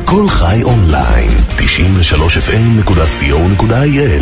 כל חי אונליין, 93fm.co.il.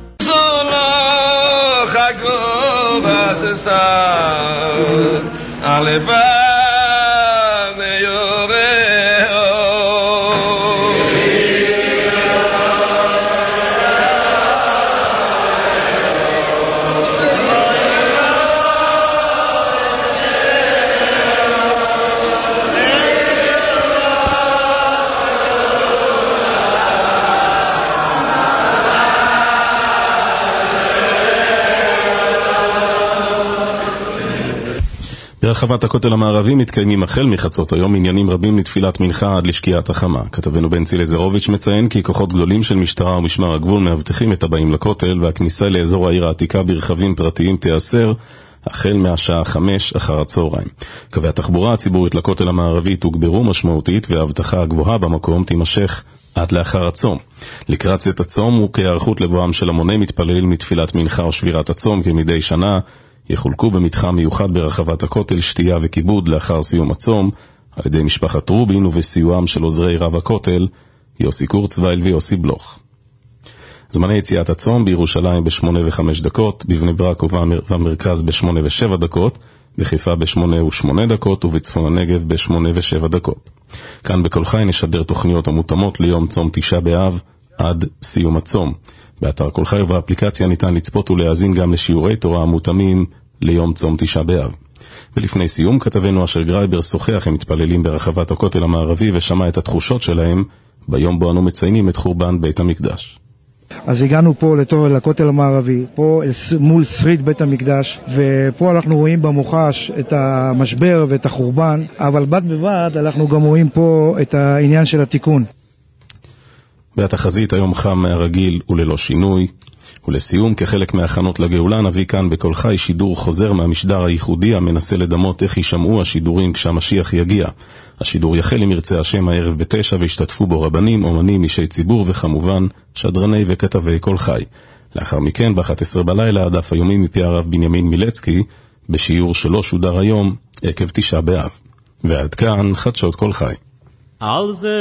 ברחבת הכותל המערבי מתקיימים החל מחצות היום עניינים רבים לתפילת מנחה עד לשקיעת החמה. כתבנו בן צילזרוביץ' מציין כי כוחות גדולים של משטרה ומשמר הגבול מאבטחים את הבאים לכותל, והכניסה לאזור העיר העתיקה ברכבים פרטיים תיאסר החל מהשעה 5 אחר הצהריים. קווי התחבורה הציבורית לכותל המערבי תוגברו משמעותית, וההבטחה הגבוהה במקום תימשך עד לאחר הצום. לקראת צאת הצום וכהיערכות לבואם של המוני מתפללים מתפילת מנחה או שבירת הצום כמדי שנה, יחולקו במתחם מיוחד ברחבת הכותל שתייה וכיבוד לאחר סיום הצום על ידי משפחת רובין ובסיועם של עוזרי רב הכותל יוסי קורצווייל ויוסי בלוך. זמני יציאת הצום: בירושלים ב8:05, בבני ברק ובמרכז ב8:07, בחיפה ב8:08 ובצפון הנגב ב8:07. כאן בכל חי נשדר תוכניות המותאמות ליום צום תשעה באב עד סיום הצום. באתר כל חי ובאפליקציה ניתן לצפות ולהאזין גם לשיעורי תורה המותאמים ליום צום תשעה באב. ולפני סיום, כתבנו אשר גרייבר שוחח עם מתפללים ברחבת הכותל המערבי ושמע את התחושות שלהם ביום בו אנו מציינים את חורבן בית המקדש. אז הגענו פה לכותל המערבי, פה מול שריד בית המקדש, ופה אנחנו רואים במוחש את המשבר ואת החורבן, אבל בד בבד אנחנו גם רואים פה את העניין של התיקון. והתחזית היום חם מהרגיל וללא שינוי. ולסיום, כחלק מההכנות לגאולה, נביא כאן בכל חי שידור חוזר מהמשדר הייחודי המנסה לדמות איך יישמעו השידורים כשהמשיח יגיע. השידור יחל עם ירצה השם הערב ב9, והשתתפו בו רבנים, אומנים, אישי ציבור וכמובן שדרני וכתבי כל חי. לאחר מכן ב11 בלילה הדף היומי מפי הרב בנימין מילצקי בשיעור שלו שודר היום עקב תשעה באב. ועד כאן חדשות כל חי. על זה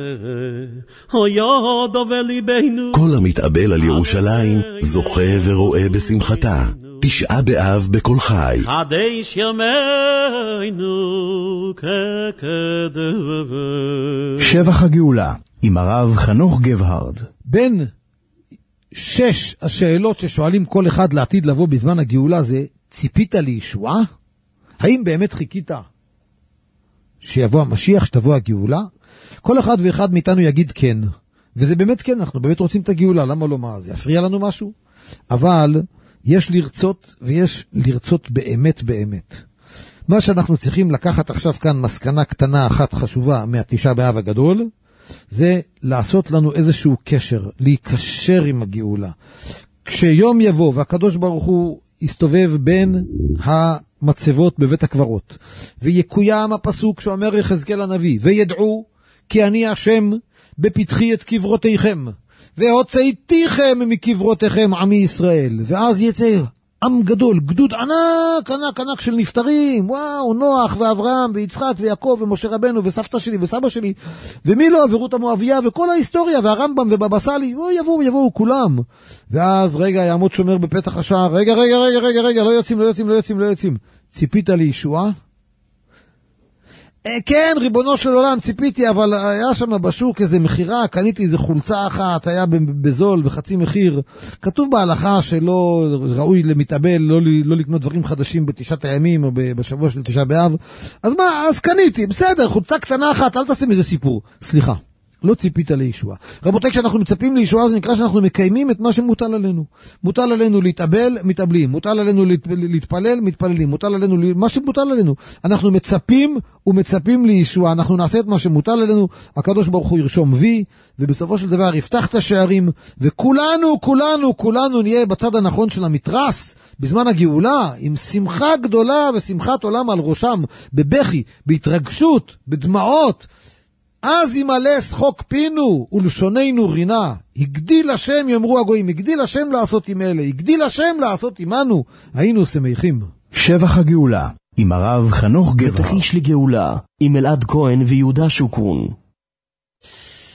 הויוד וליבנו, כל המתאבל על ירושלים זוכה ורואה בשמחתה. תשעה באב בכל חי. חדש ימינו כקדם. שבח הגאולה עם הרב חנוך גבהרד. בין 6 השאלות ששואלים כל אחד לעתיד לבוא בזמן הגאולה זה: ציפית לישועה? האם באמת חיכית שיבוא המשיח, שתבוא הגאולה? כל אחד ואחד מאיתנו יגיד כן, וזה באמת כן, אנחנו באמת רוצים את הגאולה, למה לא? מה, זה יפריע לנו משהו? אבל יש לרצות, ויש לרצות באמת באמת. מה שאנחנו צריכים לקחת עכשיו כאן מסקנה קטנה אחת חשובה מהתשעה באב הגדול, זה לעשות לנו איזשהו קשר, להיקשר עם הגאולה. כשיום יבוא והקדוש ברוך הוא יסתובב בין המצבות בבית הקברות, ויקוים הפסוק שאומר יחזקאל הנביא, וידעו כי אני השם בפתחי את קברותיכם והוצאתיכם מקברותיכם עמי ישראל. ואז יצא עם גדול, גדוד ענק ענק ענק של נפטרים, וואו, נוח ואברהם ויצחק ויעקב ומשה רבנו וסבתא שלי וסבא שלי ומי לא, ורות המואביה וכל ההיסטוריה והרמב"ם ובבא סאלי, יבואו כולם. ואז רגע יעמוד שומר בפתח השער, רגע, לא יוצאים. ציפית לישועה? כן, ריבונו של עולם, ציפיתי, אבל היה שם בשוק איזה מחירה, קניתי איזה חולצה אחת, היה בזול, בחצי מחיר. כתוב בהלכה שלא ראוי למתאבל, לא לקנות דברים חדשים בתשעת הימים או בשבוע של תשעה באב. אז מה, אז קניתי, בסדר, חולצה קטנה אחת, אל תשים איזה סיפור. סליחה, לא ציפית לישועה. רבותיי, כשאנחנו מצפים לישועה, זה נקרא שאנחנו מקיימים את מה שמוטל עלינו. מוטל עלינו להתאבל, מתאבלים. מוטל עלינו להתפלל, מתפללים. מוטל עלינו מה שמוטל עלינו. אנחנו מצפים לישועה. אנחנו נעשה את מה שמוטל עלינו. הקדוש ברוך הוא ירשום וי, ובסופו של דבר יפתח את השערים, וכולנו נהיה בצד הנכון של המתרס, בזמן הגאולה, עם שמחה גדולה ושמחת עולם על ראשם, בבכי, בהתרגשות, בדמעות. אז ימלא שחוק פינו ולשוננו רינה. הגדיל השם, יאמרו הגויים, הגדיל השם לעשות עם אלה, הגדיל השם לעשות עמנו, היינו שמחים. שבח הגאולה עם הרב חנוך גבהרד. ותחיש לגאולה עם אלעד כהן ויהודה שוקרון.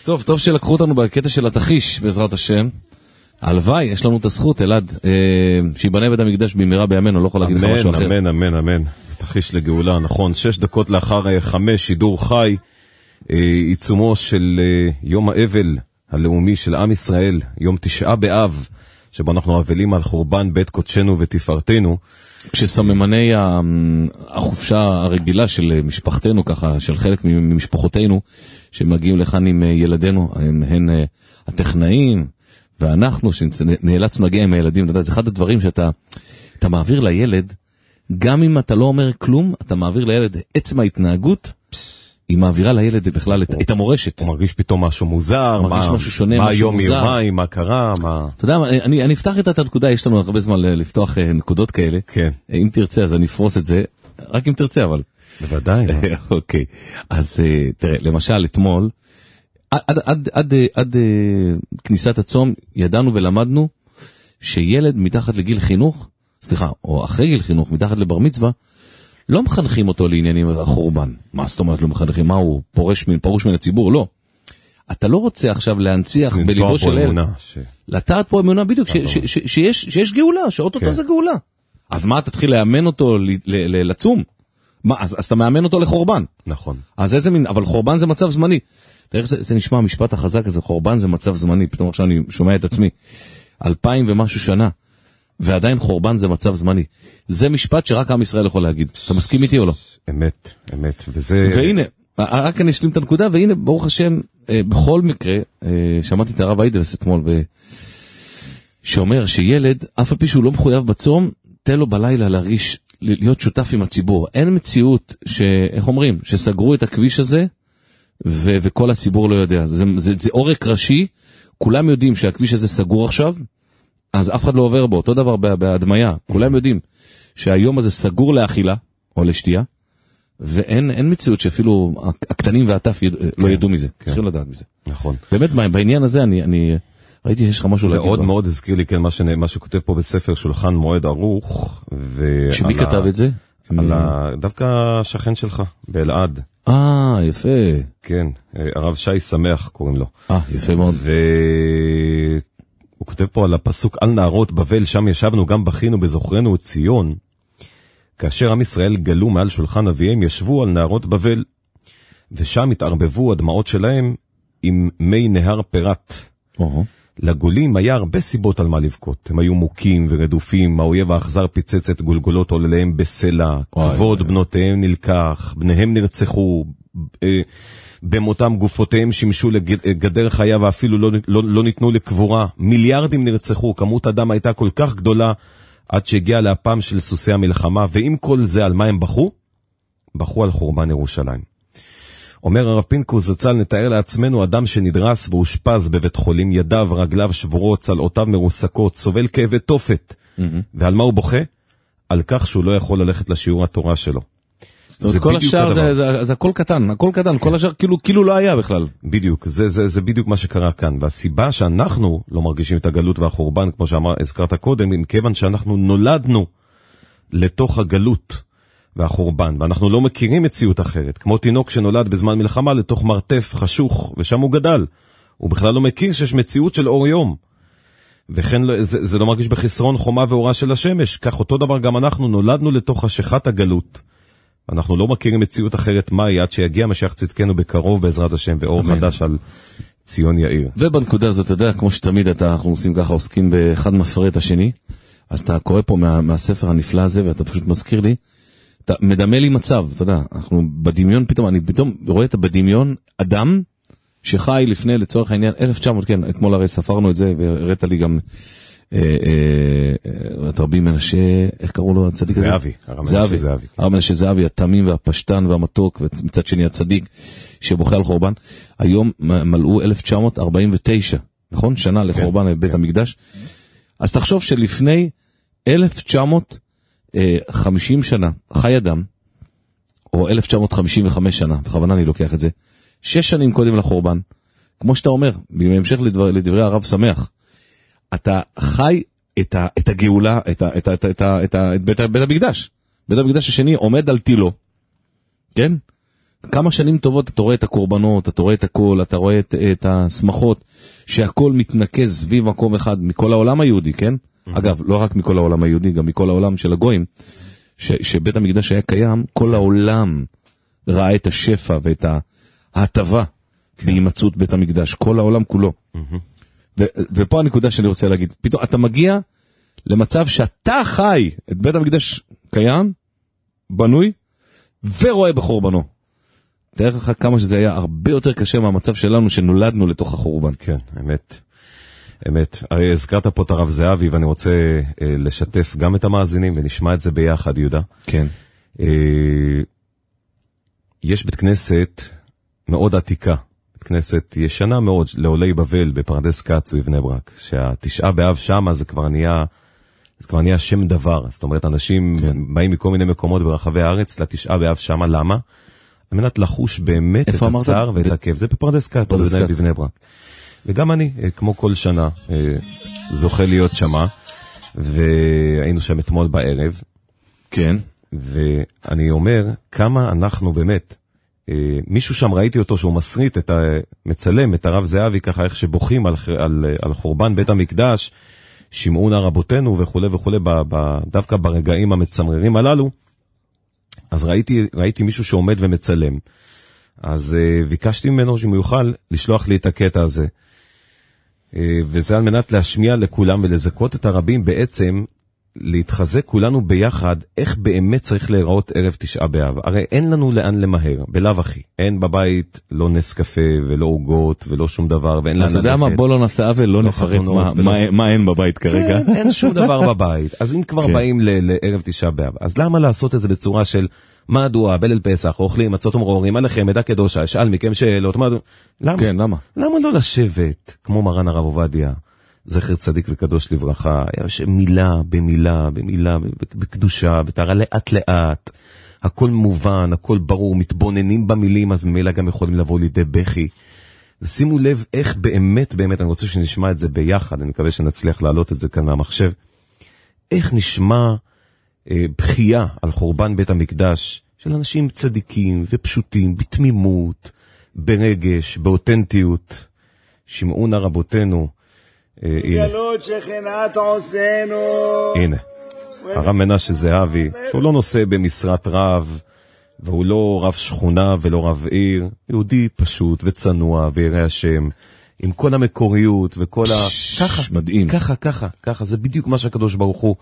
טוב שלקחו אותנו בקטע של התחיש, בעזרת השם. הלוואי, יש לנו את הזכות, אלעד, שיבנה בית המקדש במהרה בימינו, לא יכול להגיד לך משהו אחר. אמן, אמן, אמן. תחיש לגאולה, נכון. 6 דקות לאחר 5, שידור חי, עיצומו של יום האבל הלאומי של עם ישראל, יום 9 באב, שבו אנחנו אבלים על חורבן בית קודשנו ותפארתנו. כשסממני החופשה הרגילה של משפחתנו, ככה, של חלק ממשפחותינו, שמגיעים לכאן עם ילדינו, הן הטכנאים, ואנחנו שנאלצנו להגיע עם הילדים, זה אחד הדברים שאתה מעביר לילד, גם אם אתה לא אומר כלום, אתה מעביר לילד עצם ההתנהגות, היא מעבירה לילד בכלל את המורשת. הוא מרגיש פתאום משהו מוזר, מרגיש משהו שונה, מה משהו יום מוזר. מיומיים, מה קרה, מה... אתה יודע, אני אפתח את הנקודה, יש לנו הרבה זמן לפתוח נקודות כאלה. כן. אם תרצה, אז אני אפרוס את זה, רק אם תרצה, אבל. בוודאי. אוקיי. אז תראה, למשל, אתמול, עד כניסת הצום, ידענו ולמדנו שילד מתחת לגיל חינוך, סליחה, או אחרי גיל חינוך, מתחת לבר מצווה, לא מחנכים אותו לעניינים החורבן. מה זאת אומרת לא מחנכים? מה הוא פרוש מן הציבור? לא. אתה לא רוצה עכשיו להנציח בליבו של ילד. לטעת פה אמונה בדיוק, שיש גאולה, שאוטוטו זה גאולה. אז מה, תתחיל לאמן אותו לצום? מה, אז אתה מאמן אותו לחורבן. נכון. אז איזה מין, אבל חורבן זה מצב זמני. תראה איך זה נשמע המשפט החזק הזה, חורבן זה מצב זמני. פתאום עכשיו אני שומע את עצמי. 2000 ומשהו שנה. ועדיין חורבן זה מצב זמני. זה משפט שרק עם ישראל יכול להגיד. אתה מסכים איתי או לא? אמת, אמת. וזה... והנה, רק אני אשלים את הנקודה, והנה, ברוך השם, בכל מקרה, שמעתי את הרב איידלס אתמול, שאומר שילד, אף על פי שהוא לא מחויב בצום, תן לו בלילה להרגיש, להיות שותף עם הציבור. אין מציאות איך אומרים, שסגרו את הכביש הזה, וכל הציבור לא יודע. זה עורק ראשי, כולם יודעים שהכביש הזה סגור עכשיו, אז אף אחד לא עובר בו, אותו דבר בהדמיה, כולם יודעים שהיום הזה סגור לאכילה או לשתייה, ואין מציאות שאפילו הקטנים והטף לא ידעו מזה, צריכים לדעת מזה. נכון. באמת בעניין הזה אני ראיתי שיש לך משהו להגיד. מאוד מאוד הזכיר לי כן מה שכותב פה בספר שולחן מועד ערוך. שמי כתב את זה? דווקא השכן שלך, באלעד. יפה. כן, הרב שי שמח קוראים לו. יפה מאוד. הוא כותב פה על הפסוק על נהרות בבל, שם ישבנו גם בכינו בזוכרנו את ציון, כאשר עם ישראל גלו מעל שולחן אביהם, ישבו על נהרות בבל, ושם התערבבו הדמעות שלהם עם מי נהר פירת. לגולים היה הרבה סיבות על מה לבכות, הם היו מוכים ורדופים, האויב האכזר פיצץ את גולגולות עולליהם בסלע, כבוד בנותיהם נלקח, בניהם נרצחו, במותם גופותיהם שימשו לגדר חיה ואפילו לא ניתנו לקבורה, מיליארדים נרצחו, כמות הדם הייתה כל כך גדולה עד שהגיעה לאפם של סוסי המלחמה, ועם כל זה על מה הם בכו? בכו על חורבן ירושלים. אומר הרב פינקוס זצ"ל, נתאר לעצמנו אדם שנדרס והושפז בבית חולים, ידיו, רגליו שבורות, צלעותיו מרוסקות, סובל כאבי תופת, ועל מה הוא בוכה? על כך שהוא לא יכול ללכת לשיעור התורה שלו. כל השאר זה הכל קטן, כל השאר כאילו לא היה בכלל. בדיוק, זה בדיוק מה שקרה כאן, והסיבה שאנחנו לא מרגישים את הגלות והחורבן, כמו שהזכרת קודם, עם כיוון שאנחנו נולדנו לתוך הגלות והחורבן, ואנחנו לא מכירים מציאות אחרת, כמו תינוק שנולד בזמן מלחמה לתוך מרתף חשוך, ושם הוא גדל, הוא בכלל לא מכיר שיש מציאות של אור יום, וכן זה לא מרגיש בחסרון חומה ואורה של השמש, כך אותו דבר גם אנחנו נולדנו לתוך חשכת הגלות, אנחנו לא מכירים מציאות אחרת מהי, עד שיגיע משיח צדקנו בקרוב בעזרת השם, ואור חדש על ציון יאיר. ובנקודה הזאת, אתה יודע, כמו שתמיד אנחנו עושים ככה, עוסקים באחד מפרה את השני, אז אתה קורא פה מהספר הנפלא הזה, ואתה פשוט מזכיר לי, אתה מדמה לי מצב, אתה יודע, אנחנו בדמיון פתאום, אני פתאום רואה את בדמיון אדם, שחי לפני, לצורך העניין, 1900, כן, אתמול הרי ספרנו את זה, והראית לי גם, את רבי מנשה, איך קראו לו הצדיק הזה? זהבי. הרב מנשה זהבי, התמים והפשטן והמתוק, ומצד שני הצדיק, שבוכה על חורבן, היום מלאו 1949, נכון? שנה לחורבן בית המקדש. אז תחשוב שלפני 1950 שנה, חי אדם, או 1955 שנה, בכוונה אני לוקח את זה, 6 שנים קודם לחורבן, כמו שאתה אומר, בהמשך לדברי הרב שמח, אתה חי את הגאולה, את בית המקדש. בית המקדש השני עומד על תילו, כן? כמה שנים טובות אתה רואה את הקורבנות, אתה רואה את הכל, אתה רואה את השמחות, שהכל מתנקז סביב מקום אחד מכל העולם היהודי, כן? אגב, לא רק מכל העולם היהודי, גם מכל העולם של הגויים, שבית המקדש היה קיים, כל העולם ראה את השפע ואת ההטבה בהימצאות בית המקדש, כל העולם כולו. ופה הנקודה שאני רוצה להגיד, פתאום אתה מגיע למצב שאתה חי את בית המקדש קיים, בנוי, ורואה בחורבנו. תאר לך כמה שזה היה הרבה יותר קשה מהמצב שלנו שנולדנו לתוך החורבן. כן, אמת. הרי הזכרת פה את הרב זהבי, ואני רוצה לשתף גם את המאזינים, ונשמע את זה ביחד, יהודה. כן. יש בית כנסת מאוד עתיקה, בית כנסת ישנה מאוד לעולי בבל בפרדס כץ בבני ברק, שהתשעה באב שמה זה כבר נהיה שם דבר. זאת אומרת, אנשים באים מכל מיני מקומות ברחבי הארץ לתשעה באב שמה, למה? על מנת לחוש באמת את הצער ואת הכאב. זה בפרדס כץ בבני ברק. וגם אני, כמו כל שנה, זוכה להיות שמה, והיינו שם אתמול בערב. כן. ואני אומר, כמה אנחנו באמת, מישהו שם ראיתי אותו שהוא מסריט, מצלם את הרב זהבי ככה, איך שבוכים על חורבן בית המקדש, שמעון רבותינו וכו' וכו', דווקא ברגעים המצמררים הללו, אז ראיתי מישהו שעומד ומצלם. אז ביקשתי ממנו שהוא יוכל לשלוח לי את הקטע הזה. וזה על מנת להשמיע לכולם ולזכות את הרבים בעצם, להתחזק כולנו ביחד, איך באמת צריך להיראות ערב תשעה באב. הרי אין לנו לאן למהר, בלב אחי. אין בבית לא נס קפה ולא עוגות ולא שום דבר, ואין לאן ללכת. אז אתה יודע מה, בוא לא נעשה עוול, לא נפרט מה אין בבית כרגע. אין שום דבר בבית. אז אם כבר באים לערב תשעה באב, אז למה לעשות את זה בצורה של מדוע, בליל פסח, אוכלים, מצות ומרורים, עליכם, עדה קדושה, שאל מכם שאלות, למה? כן, למה? למה לא לשבת, כמו מרן הרב עובדיה, זכר צדיק וקדוש לברכה, מילה במילה, בקדושה, בתארה לאט לאט, הכל מובן, הכל ברור, מתבוננים במילים, אז מילה גם יכולים לבוא לידי בכי. ושימו לב איך באמת, אני רוצה שנשמע את זה ביחד, אני מקווה שנצליח להעלות את זה כאן מהמחשב, איך נשמע בחייה על חורבן בית המקדש של אנשים צדיקים ופשוטים, בתמימות, ברגש, באותנטיות. שמעון רבותינו, גלות שכינת עושנו. הנה, הרב מנשה זהבי, שהוא לא נושא במשרת רב, והוא לא רב שכונה ולא רב עיר, יהודי פשוט וצנוע וירא השם, עם כל המקוריות וכל ככה, מדהים. ככה, זה בדיוק מה שהקדוש ברוך הוא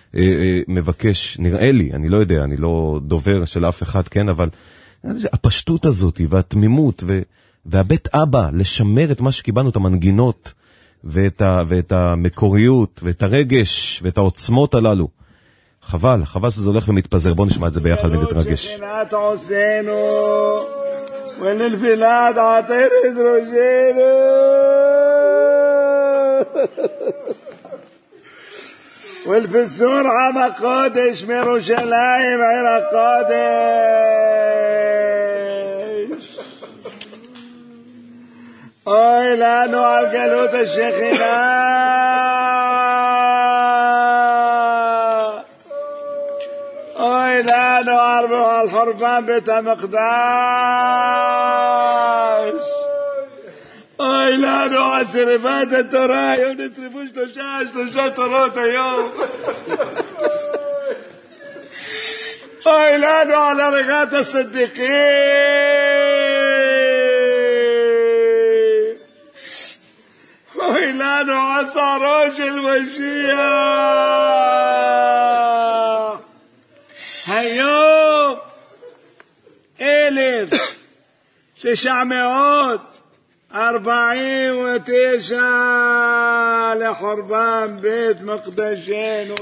מבקש, נראה לי, אני לא יודע, אני לא דובר של אף אחד, כן, אבל הפשטות הזאת והתמימות והבית אבא, לשמר את מה שקיבלנו, את המנגינות ואת המקוריות ואת הרגש ואת העוצמות הללו. חבל שזה הולך ומתפזר. בוא נשמע את זה ביחד ונתרגש. שכינת עושנו וללפילת עטרת ראשנו والفسور عم قادش מירושלים עיר הקודש. אוי לנו על גלות השכינה, אוי לנו על חורבן בית המקדש, אוי לנו על שריפת התורה. היום נשרפו שלושה תורות היום. אוי לנו על הריגת הצדיקים, אוי לנו על שערו של משיח. היום 1949 לחורבן בית מקדשנו.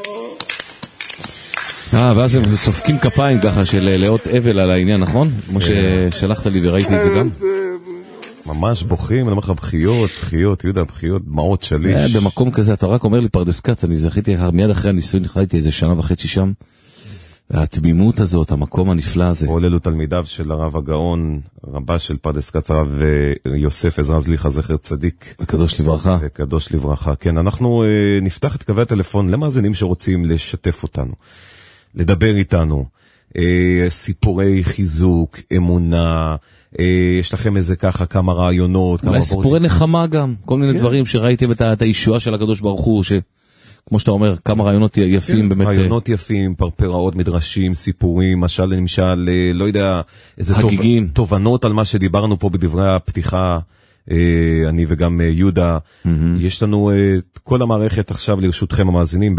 ואז הם סופקים כפיים ככה של לאות אבל על העניין, נכון? כמו ששלחת לי וראיתי את זה גם. ממש בוכים, אני אומר לך בחיות, יהודה, בחיות, דמעות שליש. במקום כזה, אתה רק אומר לי פרדס כץ, אני זכיתי מיד אחרי הניסוי, חייתי איזה שנה וחצי שם. התמימות הזאת, המקום הנפלא הזה. עוללו תלמידיו של הרב הגאון, רבה של פרדס כץ, הרב יוסף עזרא זליכה, זכר צדיק. וקדוש לברכה. וקדוש לברכה, כן. אנחנו נפתח את קווי הטלפון למאזינים שרוצים לשתף אותנו, לדבר איתנו, סיפורי חיזוק, אמונה, יש לכם איזה ככה כמה רעיונות, אולי סיפורי נחמה גם, כל מיני דברים שראיתם את הישועה של הקדוש ברוך הוא, כמו שאתה אומר, כמה רעיונות יפים באמת. רעיונות יפים, פרפראות, מדרשים, סיפורים, משל למשל, לא יודע, איזה תובנות על מה שדיברנו פה בדברי הפתיחה, אני וגם יהודה. יש לנו את כל המערכת עכשיו לרשותכם המאזינים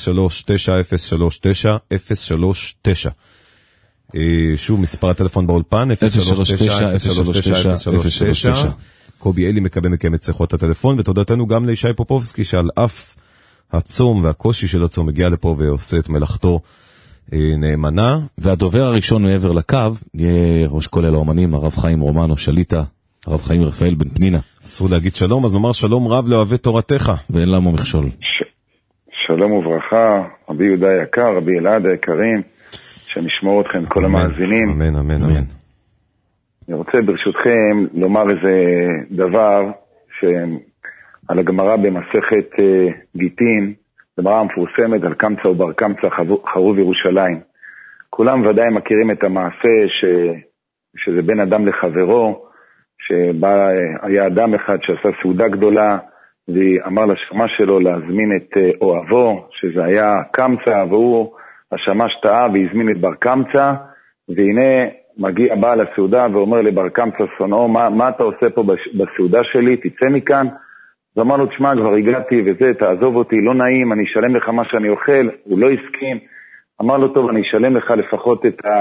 ב-039-039-039. שוב, מספר הטלפון באולפן, 039-039-039. קובי אלי מקבל מכם את שיחות הטלפון, ותודתנו גם לישי פופובסקי, שעל אף הצום והקושי של הצום מגיע לפה ועושה את מלאכתו נאמנה. והדובר הראשון מעבר לקו יהיה ראש כולל האומנים, הרב חיים רומנו שליטה, הרב חיים רפאל בן פנינה. אסור להגיד שלום, אז נאמר שלום רב לאוהבי תורתך. ואין למה מכשול. שלום וברכה, רבי יהודה היקר, רבי אלעד היקרים, שנשמור אתכם כל המאזינים. אמן, אמן, אמן. אני רוצה ברשותכם לומר איזה דבר על הגמרא במסכת גיטין, גמרא המפורסמת על קמצא ובר קמצא חרוב ירושלים. כולם ודאי מכירים את המעשה שזה בין אדם לחברו, שבה היה אדם אחד שעשה סעודה גדולה, ואמר לשמש שלו להזמין את אוהבו, שזה היה קמצא, והוא השמש טעה והזמין את בר קמצא, והנה מגיע בעל הסעודה ואומר לבר קמצא שונאו, מה אתה עושה פה בסעודה שלי, תצא מכאן. אז אמר לו, תשמע, כבר הגעתי וזה, תעזוב אותי, לא נעים, אני אשלם לך מה שאני אוכל. הוא לא הסכים. אמר לו, טוב, אני אשלם לך לפחות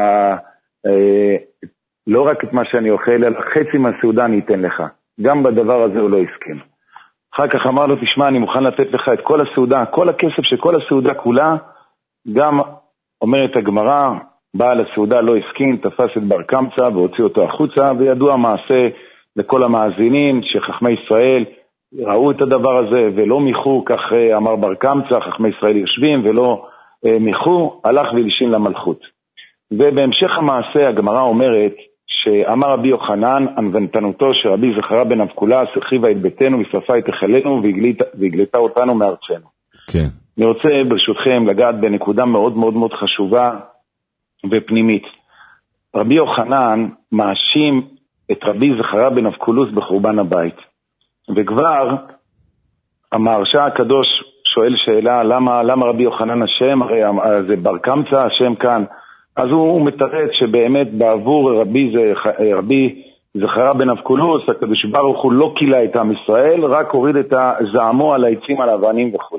לא רק את מה שאני אוכל, אלא חצי מהסעודה אני אתן לך. גם בדבר הזה הוא לא הסכים. אחר כך אמר לו, תשמע, אני מוכן לתת לך את כל הסעודה, כל הכסף שכל הסעודה כולה. גם אומרת הגמרא, בעל הסעודה לא הסכים, תפס את בר קמצא והוציא אותו החוצה, וידוע מעשה לכל המאזינים שחכמי ישראל ראו את הדבר הזה ולא מיחו, כך אמר בר קמצא, חכמי ישראל יושבים ולא מיחו, הלך ולשין למלכות. ובהמשך המעשה הגמרא אומרת שאמר רבי יוחנן, ענוונתנותו שרבי זכריה בן אבקולס הרחיבה את ביתנו ושרפה את החלנו והגלתה אותנו מארצנו. כן. אני רוצה ברשותכם לגעת בנקודה מאוד מאוד מאוד חשובה ופנימית. רבי יוחנן מאשים את רבי זכריה בן אבקולס בחורבן הבית. וכבר המהרש"א הקדוש שואל שאלה, למה רבי יוחנן השם, הרי זה בר קמצא השם כאן. אז הוא מתרץ שבאמת בעבור רבי זכריה בן אבקולס, הקדוש ברוך הוא לא קילה את עם ישראל, רק הוריד את זעמו על העצים, על האבנים וכו'.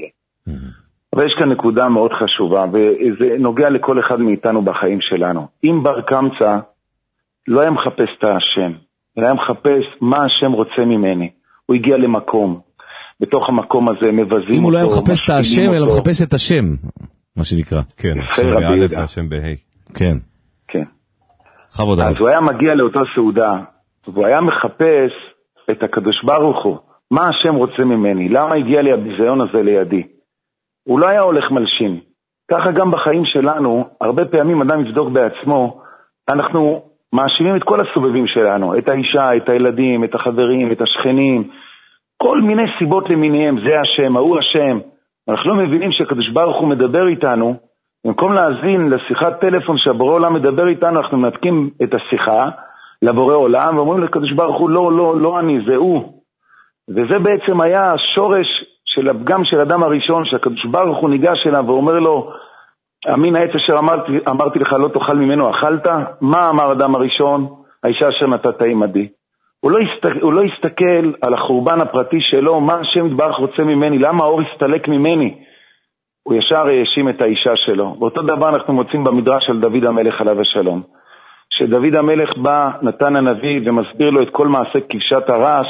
ויש כאן נקודה מאוד חשובה, וזה נוגע לכל אחד מאיתנו בחיים שלנו. אם בר קמצא לא היה מחפש את השם, אלא היה מחפש מה השם רוצה ממני. הוא הגיע למקום, בתוך המקום הזה מבזים אותו. אם הוא לא היה מחפש את השם, אלא מחפש את השם, מה שנקרא. כן, השם באלף, השם בהי. כן. כן. חבוד עליו. אז הוא היה מגיע לאותה סעודה, והוא היה מחפש את הקדוש ברוך הוא. מה השם רוצה ממני? למה הגיע לי הביזיון הזה לידי? הוא לא היה הולך מלשין. ככה גם בחיים שלנו, הרבה פעמים אדם יבדוק בעצמו, אנחנו מאשימים את כל הסובבים שלנו, את האישה, את הילדים, את החברים, את השכנים, כל מיני סיבות למיניהם, זה השם, ההוא השם. אנחנו לא מבינים שהקדוש ברוך הוא מדבר איתנו, במקום להאזין לשיחת טלפון שהבורא עולם מדבר איתנו, אנחנו מנתקים את השיחה לבורא עולם, ואומרים לקדוש ברוך הוא, לא אני, זה הוא. וזה בעצם היה השורש של הפגם של אדם הראשון, שהקדוש ברוך הוא ניגש אליו ואומר לו, אמין העץ אשר אמרתי לך לא תאכל ממנו, אכלת? מה אמר אדם הראשון? האישה אשר נתת עמדי. הוא לא הסתכל על החורבן הפרטי שלו, מה השם יתברך רוצה ממני, למה האור הסתלק ממני? הוא ישר האשים את האישה שלו. ואותו דבר אנחנו מוצאים במדרש של דוד המלך עליו השלום. שדוד המלך בא, נתן הנביא ומסביר לו את כל מעשה כבשת הרש,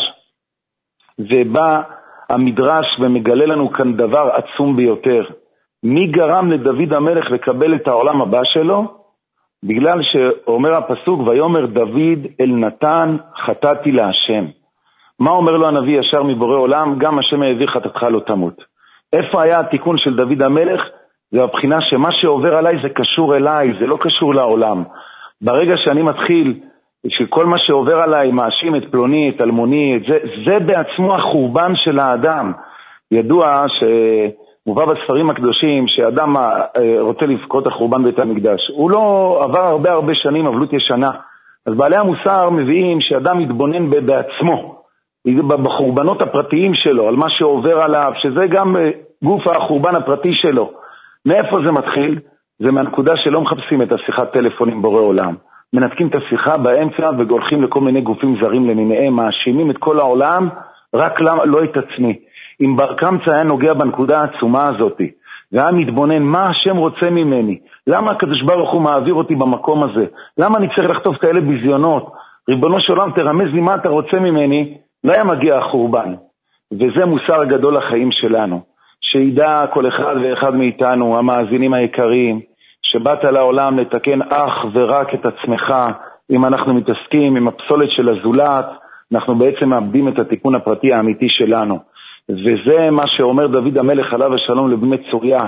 ובא המדרש ומגלה לנו כאן דבר עצום ביותר. מי גרם לדוד המלך לקבל את העולם הבא שלו? בגלל שאומר הפסוק, ויאמר דוד אל נתן חטאתי להשם. מה אומר לו הנביא ישר מבורא עולם? גם השם העביר חטאתך לא תמות. איפה היה התיקון של דוד המלך? זה הבחינה שמה שעובר עליי זה קשור אליי, זה לא קשור לעולם. ברגע שאני מתחיל שכל מה שעובר עליי מאשים את פלוני, את אלמוני, זה בעצמו החורבן של האדם. ידוע מובא בספרים הקדושים שאדם רוצה לבכות החורבן בית המקדש. הוא לא עבר הרבה שנים, עבלות ישנה. אז בעלי המוסר מביאים שאדם יתבונן בעצמו, בחורבנות הפרטיים שלו, על מה שעובר עליו, שזה גם גוף החורבן הפרטי שלו. מאיפה זה מתחיל? זה מהנקודה שלא מחפשים את השיחת טלפון עם בורא עולם. מנתקים את השיחה באמצע והולכים לכל מיני גופים זרים למיניהם, מאשימים את כל העולם, רק לא את עצמי. אם בר קמצא היה נוגע בנקודה העצומה הזאת, והיה מתבונן מה השם רוצה ממני, למה הקדוש ברוך הוא מעביר אותי במקום הזה, למה אני צריך לכתוב כאלה ביזיונות, ריבונו של עולם תרמז לי מה אתה רוצה ממני, לא היה מגיע החורבן. וזה מוסר גדול לחיים שלנו, שידע כל אחד ואחד מאיתנו, המאזינים היקרים, שבאת לעולם לתקן אך ורק את עצמך. אם אנחנו מתעסקים עם הפסולת של הזולת, אנחנו בעצם מאבדים את התיקון הפרטי האמיתי שלנו. וזה מה שאומר דוד המלך עליו השלום לבני צוריה,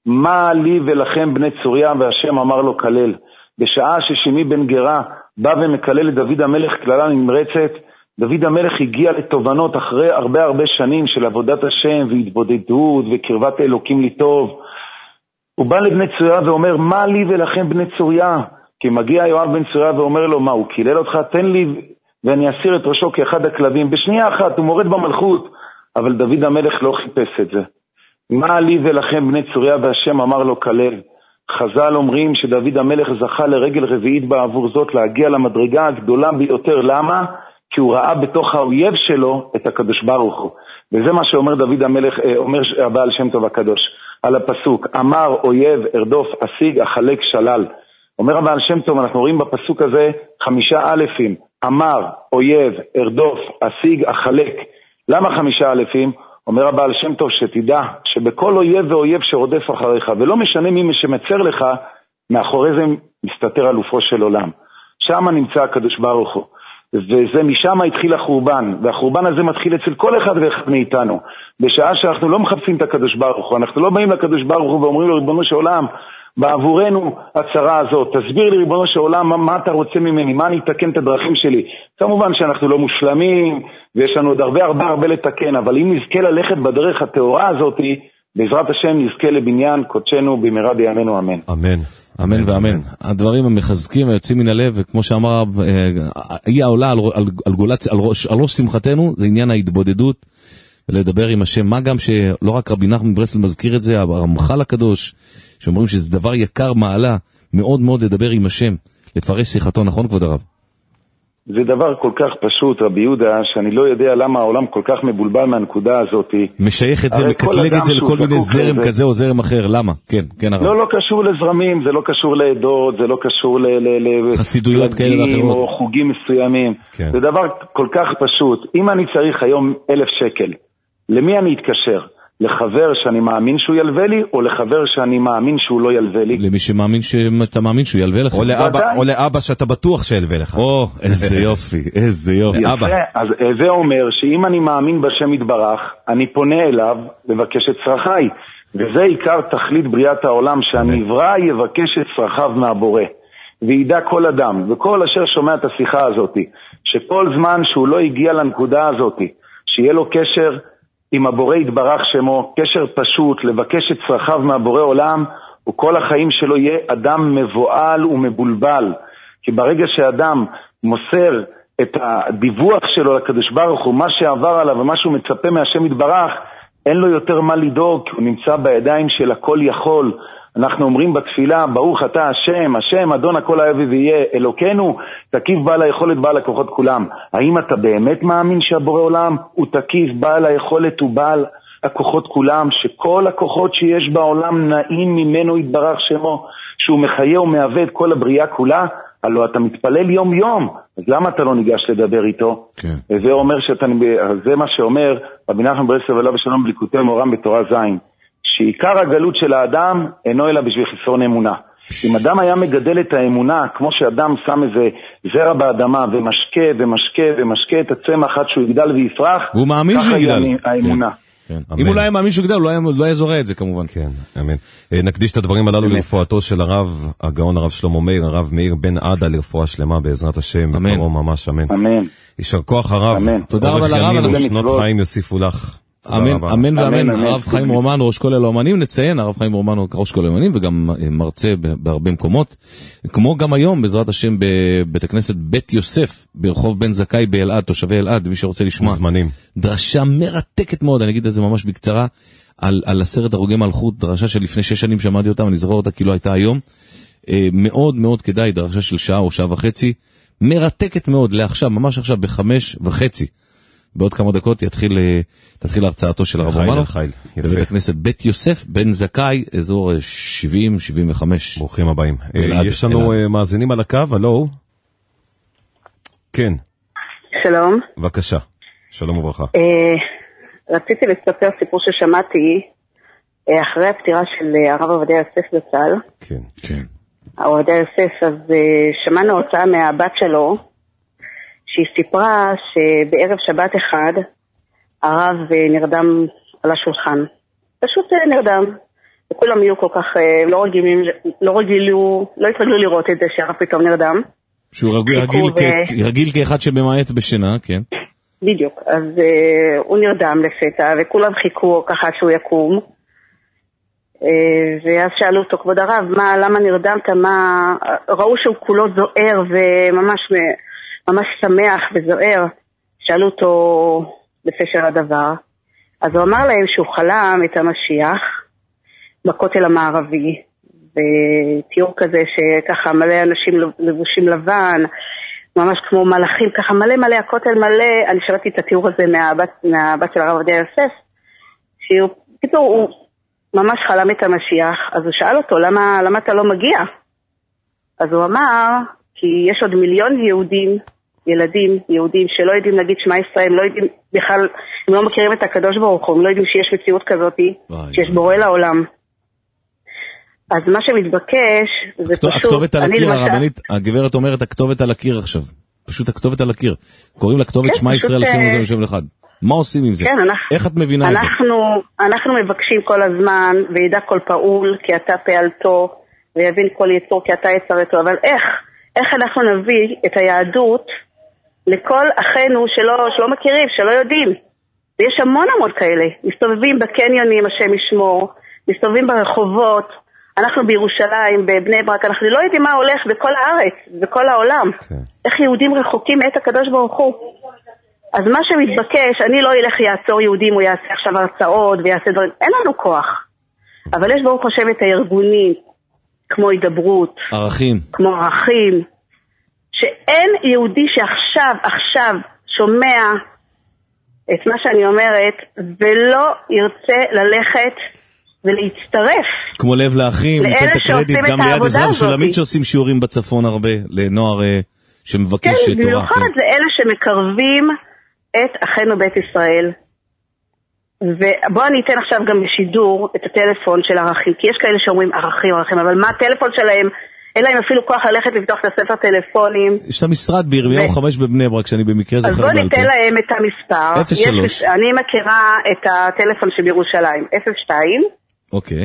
מה לי ולכם בני צוריה, והשם אמר לו כלל. בשעה ששימי בן גרה בא ומקלל לדוד המלך כללה נמרצת, דוד המלך הגיע לתובנות אחרי הרבה שנים של עבודת השם והתבודדות וקרבת אלוקים לי טוב. הוא בא לבני צוריה ואומר, מה לי ולכם בני צוריה? כי מגיע יואב בן צוריה ואומר לו, מה, הוא קילל אותך? תן לי ואני אסיר את ראשו כאחד הכלבים. בשנייה אחת הוא מורד במלכות, אבל דוד המלך לא חיפש את זה. מה לי ולכם בני צוריה, והשם אמר לו כלל. חז"ל אומרים שדוד המלך זכה לרגל רביעית בעבור זאת להגיע למדרגה הגדולה ביותר. למה? כי הוא ראה בתוך האויב שלו את הקדוש ברוך הוא. וזה מה שאומר דוד המלך, אומר הבעל שם טוב הקדוש על הפסוק, אמר אויב ארדוף אשיג אחלק שלל. אומר הבעל שם טוב, אנחנו רואים בפסוק הזה 5 אלפים, אמר אויב ארדוף אשיג אחלק. למה 5 אלפים? אומר הבעל שם טוב, שתדע שבכל אויב ואויב שרודף אחריך, ולא משנה מי שמצר לך, מאחורי זה מסתתר אלופו של עולם. שם נמצא הקדוש ברוך הוא. וזה משם התחיל החורבן, והחורבן הזה מתחיל אצל כל אחד ואחד מאיתנו. בשעה שאנחנו לא מחפשים את הקדוש ברוך הוא, אנחנו לא באים לקדוש ברוך הוא ואומרים לו, ריבונו של עולם, בעבורנו הצרה הזאת, תסביר לי ריבונו של עולם, מה אתה רוצה ממני, מה אני אתקן את הדרכים שלי. כמובן שאנחנו לא מושלמים, ויש לנו עוד הרבה לתקן, אבל אם נזכה ללכת בדרך התאורה הזאת, בעזרת השם נזכה לבניין קודשנו במהרה בימינו אמן. אמן. אמן ואמן. הדברים המחזקים היוצאים מן הלב, וכמו שאמר, היא העולה על ראש שמחתנו, זה עניין ההתבודדות, ולדבר עם השם, מה גם שלא רק רבי נחמן מברסלב מזכיר את זה, הרמח"ל הקדוש, שאומרים שזה דבר יקר מעלה, מאוד מאוד לדבר עם השם, לפרש שיחתו, נכון כבוד הרב? זה דבר כל כך פשוט, רבי יהודה, שאני לא יודע למה העולם כל כך מבולבל מהנקודה הזאת. משייך את זה, מקטלג את זה לכל מיני זרם כזה או זרם אחר, למה? כן הרב. לא קשור לזרמים, זה לא קשור לעדות, זה לא קשור חסידויות כאלה ואחרות. או חוגים מסוימים. זה דבר כל כך פשוט. אם אני צריך היום 1,000 שקל, למי אני אתקשר? לחבר שאני מאמין שהוא ילווה לי, או לחבר שאני מאמין שהוא לא ילווה לי? למי שמאמין שאתה מאמין שהוא ילווה לך. או לאבא שאתה בטוח שילווה לך. איזה יופי, איזה יופי. אז זה אומר שאם אני מאמין בשם יתברך, אני פונה אליו לבקש את צרכיי. וזה עיקר תכלית בריאת העולם, שהנברא יבקש את צרכיו מהבורא. וידע כל אדם, וכל אשר שומע את השיחה הזאת, שכל זמן שהוא לא הגיע לנקודה הזאת, שיהיה לו קשר עם הבורא יתברך שמו, קשר פשוט, לבקש את צרכיו מהבורא עולם, וכל החיים שלו יהיה אדם מבועל ומבולבל. כי ברגע שאדם מוסר את הדיווח שלו לקדוש ברוך הוא, מה שעבר עליו ומה שהוא מצפה מהשם יתברך, אין לו יותר מה לדאוג, כי הוא נמצא בידיים של הכל יכול. אנחנו אומרים בתפילה, ברוך אתה השם, השם אדון הכל האבי ויהיה, אלוקנו, תקיף בעל היכולת בעל הכוחות כולם. האם אתה באמת מאמין שהבורא עולם הוא תקיף בעל היכולת ובעל הכוחות כולם, שכל הכוחות שיש בעולם נעים ממנו יתברך שמו, שהוא מחיה ומהווה את כל הבריאה כולה? הלוא אתה מתפלל יום יום, אז למה אתה לא ניגש לדבר איתו? כן. וזה אומר זה מה שאומר רבי נחמן מברסלב עליו השלום בליקוטי מורם בתורה ז', שעיקר הגלות של האדם אינו אלא בשביל חסרון אמונה. אם אדם היה מגדל את האמונה, כמו שאדם שם איזה זרע באדמה ומשקה את הצמח עד שהוא יגדל ויפרח, והוא מאמין שהוא יגדל. האמונה. אם הוא לא היה מאמין שהוא יגדל, הוא לא היה זורע את זה כמובן. כן, אמן. נקדיש את הדברים הללו לרפואתו של הרב הגאון הרב שלמה מאיר, הרב מאיר בן עדה, לרפואה שלמה בעזרת השם. אמן. ממש אמן. אמן. יישר כוח הרב. אמן. תודה רבה לרב. שנות חיים יוסיפו לך. אמן ואמן. הרב חיים רומן, ראש כולל האומנים, נציין, הרב חיים רומן הוא ראש כולל האומנים וגם מרצה בהרבה מקומות, כמו גם היום בעזרת השם בבית הכנסת בית יוסף ברחוב בן זכאי באלעד, תושבי אלעד, מי שרוצה לשמוע, מוזמנים. דרשה מרתקת מאוד, אני אגיד את זה ממש בקצרה, על 10 הרוגי מלכות, דרשה של לפני 6 שנים שמעתי אותה, אני זוכר אותה כאילו הייתה היום, מאוד מאוד כדאי, דרשה של שעה או שעה וחצי, מרתקת מאוד לעכשיו, ממש עכשיו ב5:30, בעוד כמה דקות תתחיל הרצאתו של הרב רומנו, בבית הכנסת בית יוסף, בן זכאי, אזור 70-75. ברוכים הבאים. יש לנו מאזינים על הקו, הלו? כן. שלום. בבקשה, שלום וברכה. רציתי לספר סיפור ששמעתי אחרי הפטירה של הרב עובדיה יוסף זצ"ל. כן, כן. עובדיה יוסף, אז שמענו אותה מהבת שלו, שהיא סיפרה שבערב שבת אחד הרב נרדם על השולחן. פשוט נרדם. וכולם יהיו כל כך לא התרגלו לראות את זה שהרב פתאום נרדם. שהוא רגיל כאחד שבמעט בשינה, כן. בדיוק. אז הוא נרדם לפתע וכולם חיכו ככה שהוא יקום. ואז שאלו אותו, כבוד הרב, למה נרדמת? ראו שהוא כולו זוהר וממש שמח וזוהר. שאלו אותו לפשר הדבר. אז הוא אמר להם שהוא חלם את המשיח בכותל המערבי, בתיאור כזה שככה מלא אנשים לבושים לבן, ממש כמו מלאכים, ככה מלא הכותל מלא. אני שמעתי את התיאור הזה מהבת של הרב עובדיה יוסף, הוא ממש חלם את המשיח. אז הוא שאל אותו, למה אתה לא מגיע? אז הוא אמר, כי יש עוד 1,000,000 ילדים יהודים שלא יודעים להגיד שמע ישראל, לא יודעים בכלל, הם לא מכירים את הקדוש ברוך הוא, הם לא יודעים שיש מציאות כזאת, שיש בורא לעולם. אז מה שמתבקש זה פשוט... הכתובת על הקיר, הרבנית, הגברת אומרת הכתובת על הקיר עכשיו. פשוט הכתובת על הקיר. קוראים לכתובת שמע ישראל לשם אחד. מה עושים עם זה? איך את מבינה את זה? אנחנו מבקשים כל הזמן, וידע כל פעול כי אתה פעלתו, ויבין כל יצור כי אתה יצרתו, אבל איך אנחנו נביא את היהדות לכל אחינו שלא מכירים, שלא יודעים? ויש המון כאלה, מסתובבים בקניונים, השם ישמור, מסתובבים ברחובות, אנחנו בירושלים, בבני ברק, אנחנו לא יודעים מה הולך בכל הארץ, בכל העולם. איך יהודים רחוקים מאת הקדוש ברוך הוא. אז מה שמתבקש, אני לא אלך יעצור יהודים, הוא יעשה עכשיו הרצאות ויעשה דברים, אין לנו כוח. אבל יש ברוך השם את הארגונים, כמו הידברות, כמו ערכים, שאין יהודי שעכשיו שומע את מה שאני אומרת, ולא ירצה ללכת ולהצטרף. כמו לב לאחים, ניתן את הקרדיט גם ליד עזרא ושולמית שעושים שיעורים בצפון הרבה, לנוער שמבקש תורה. כן, במיוחד זה אלה שמקרבים את אחינו בית ישראל. ובוא אני אתן עכשיו גם בשידור את הטלפון של ערכים, כי יש כאלה שאומרים ערכים, אבל מה הטלפון שלהם? אין להם אפילו כוח ללכת לפתוח את הספר טלפונים. יש את המשרד בירמיהו 5 בבני ברק, שאני במקרה זוכר בעל פה. אז בוא ניתן להם את המספר. 03. אני מכירה את הטלפון שבירושלים, 02. אוקיי.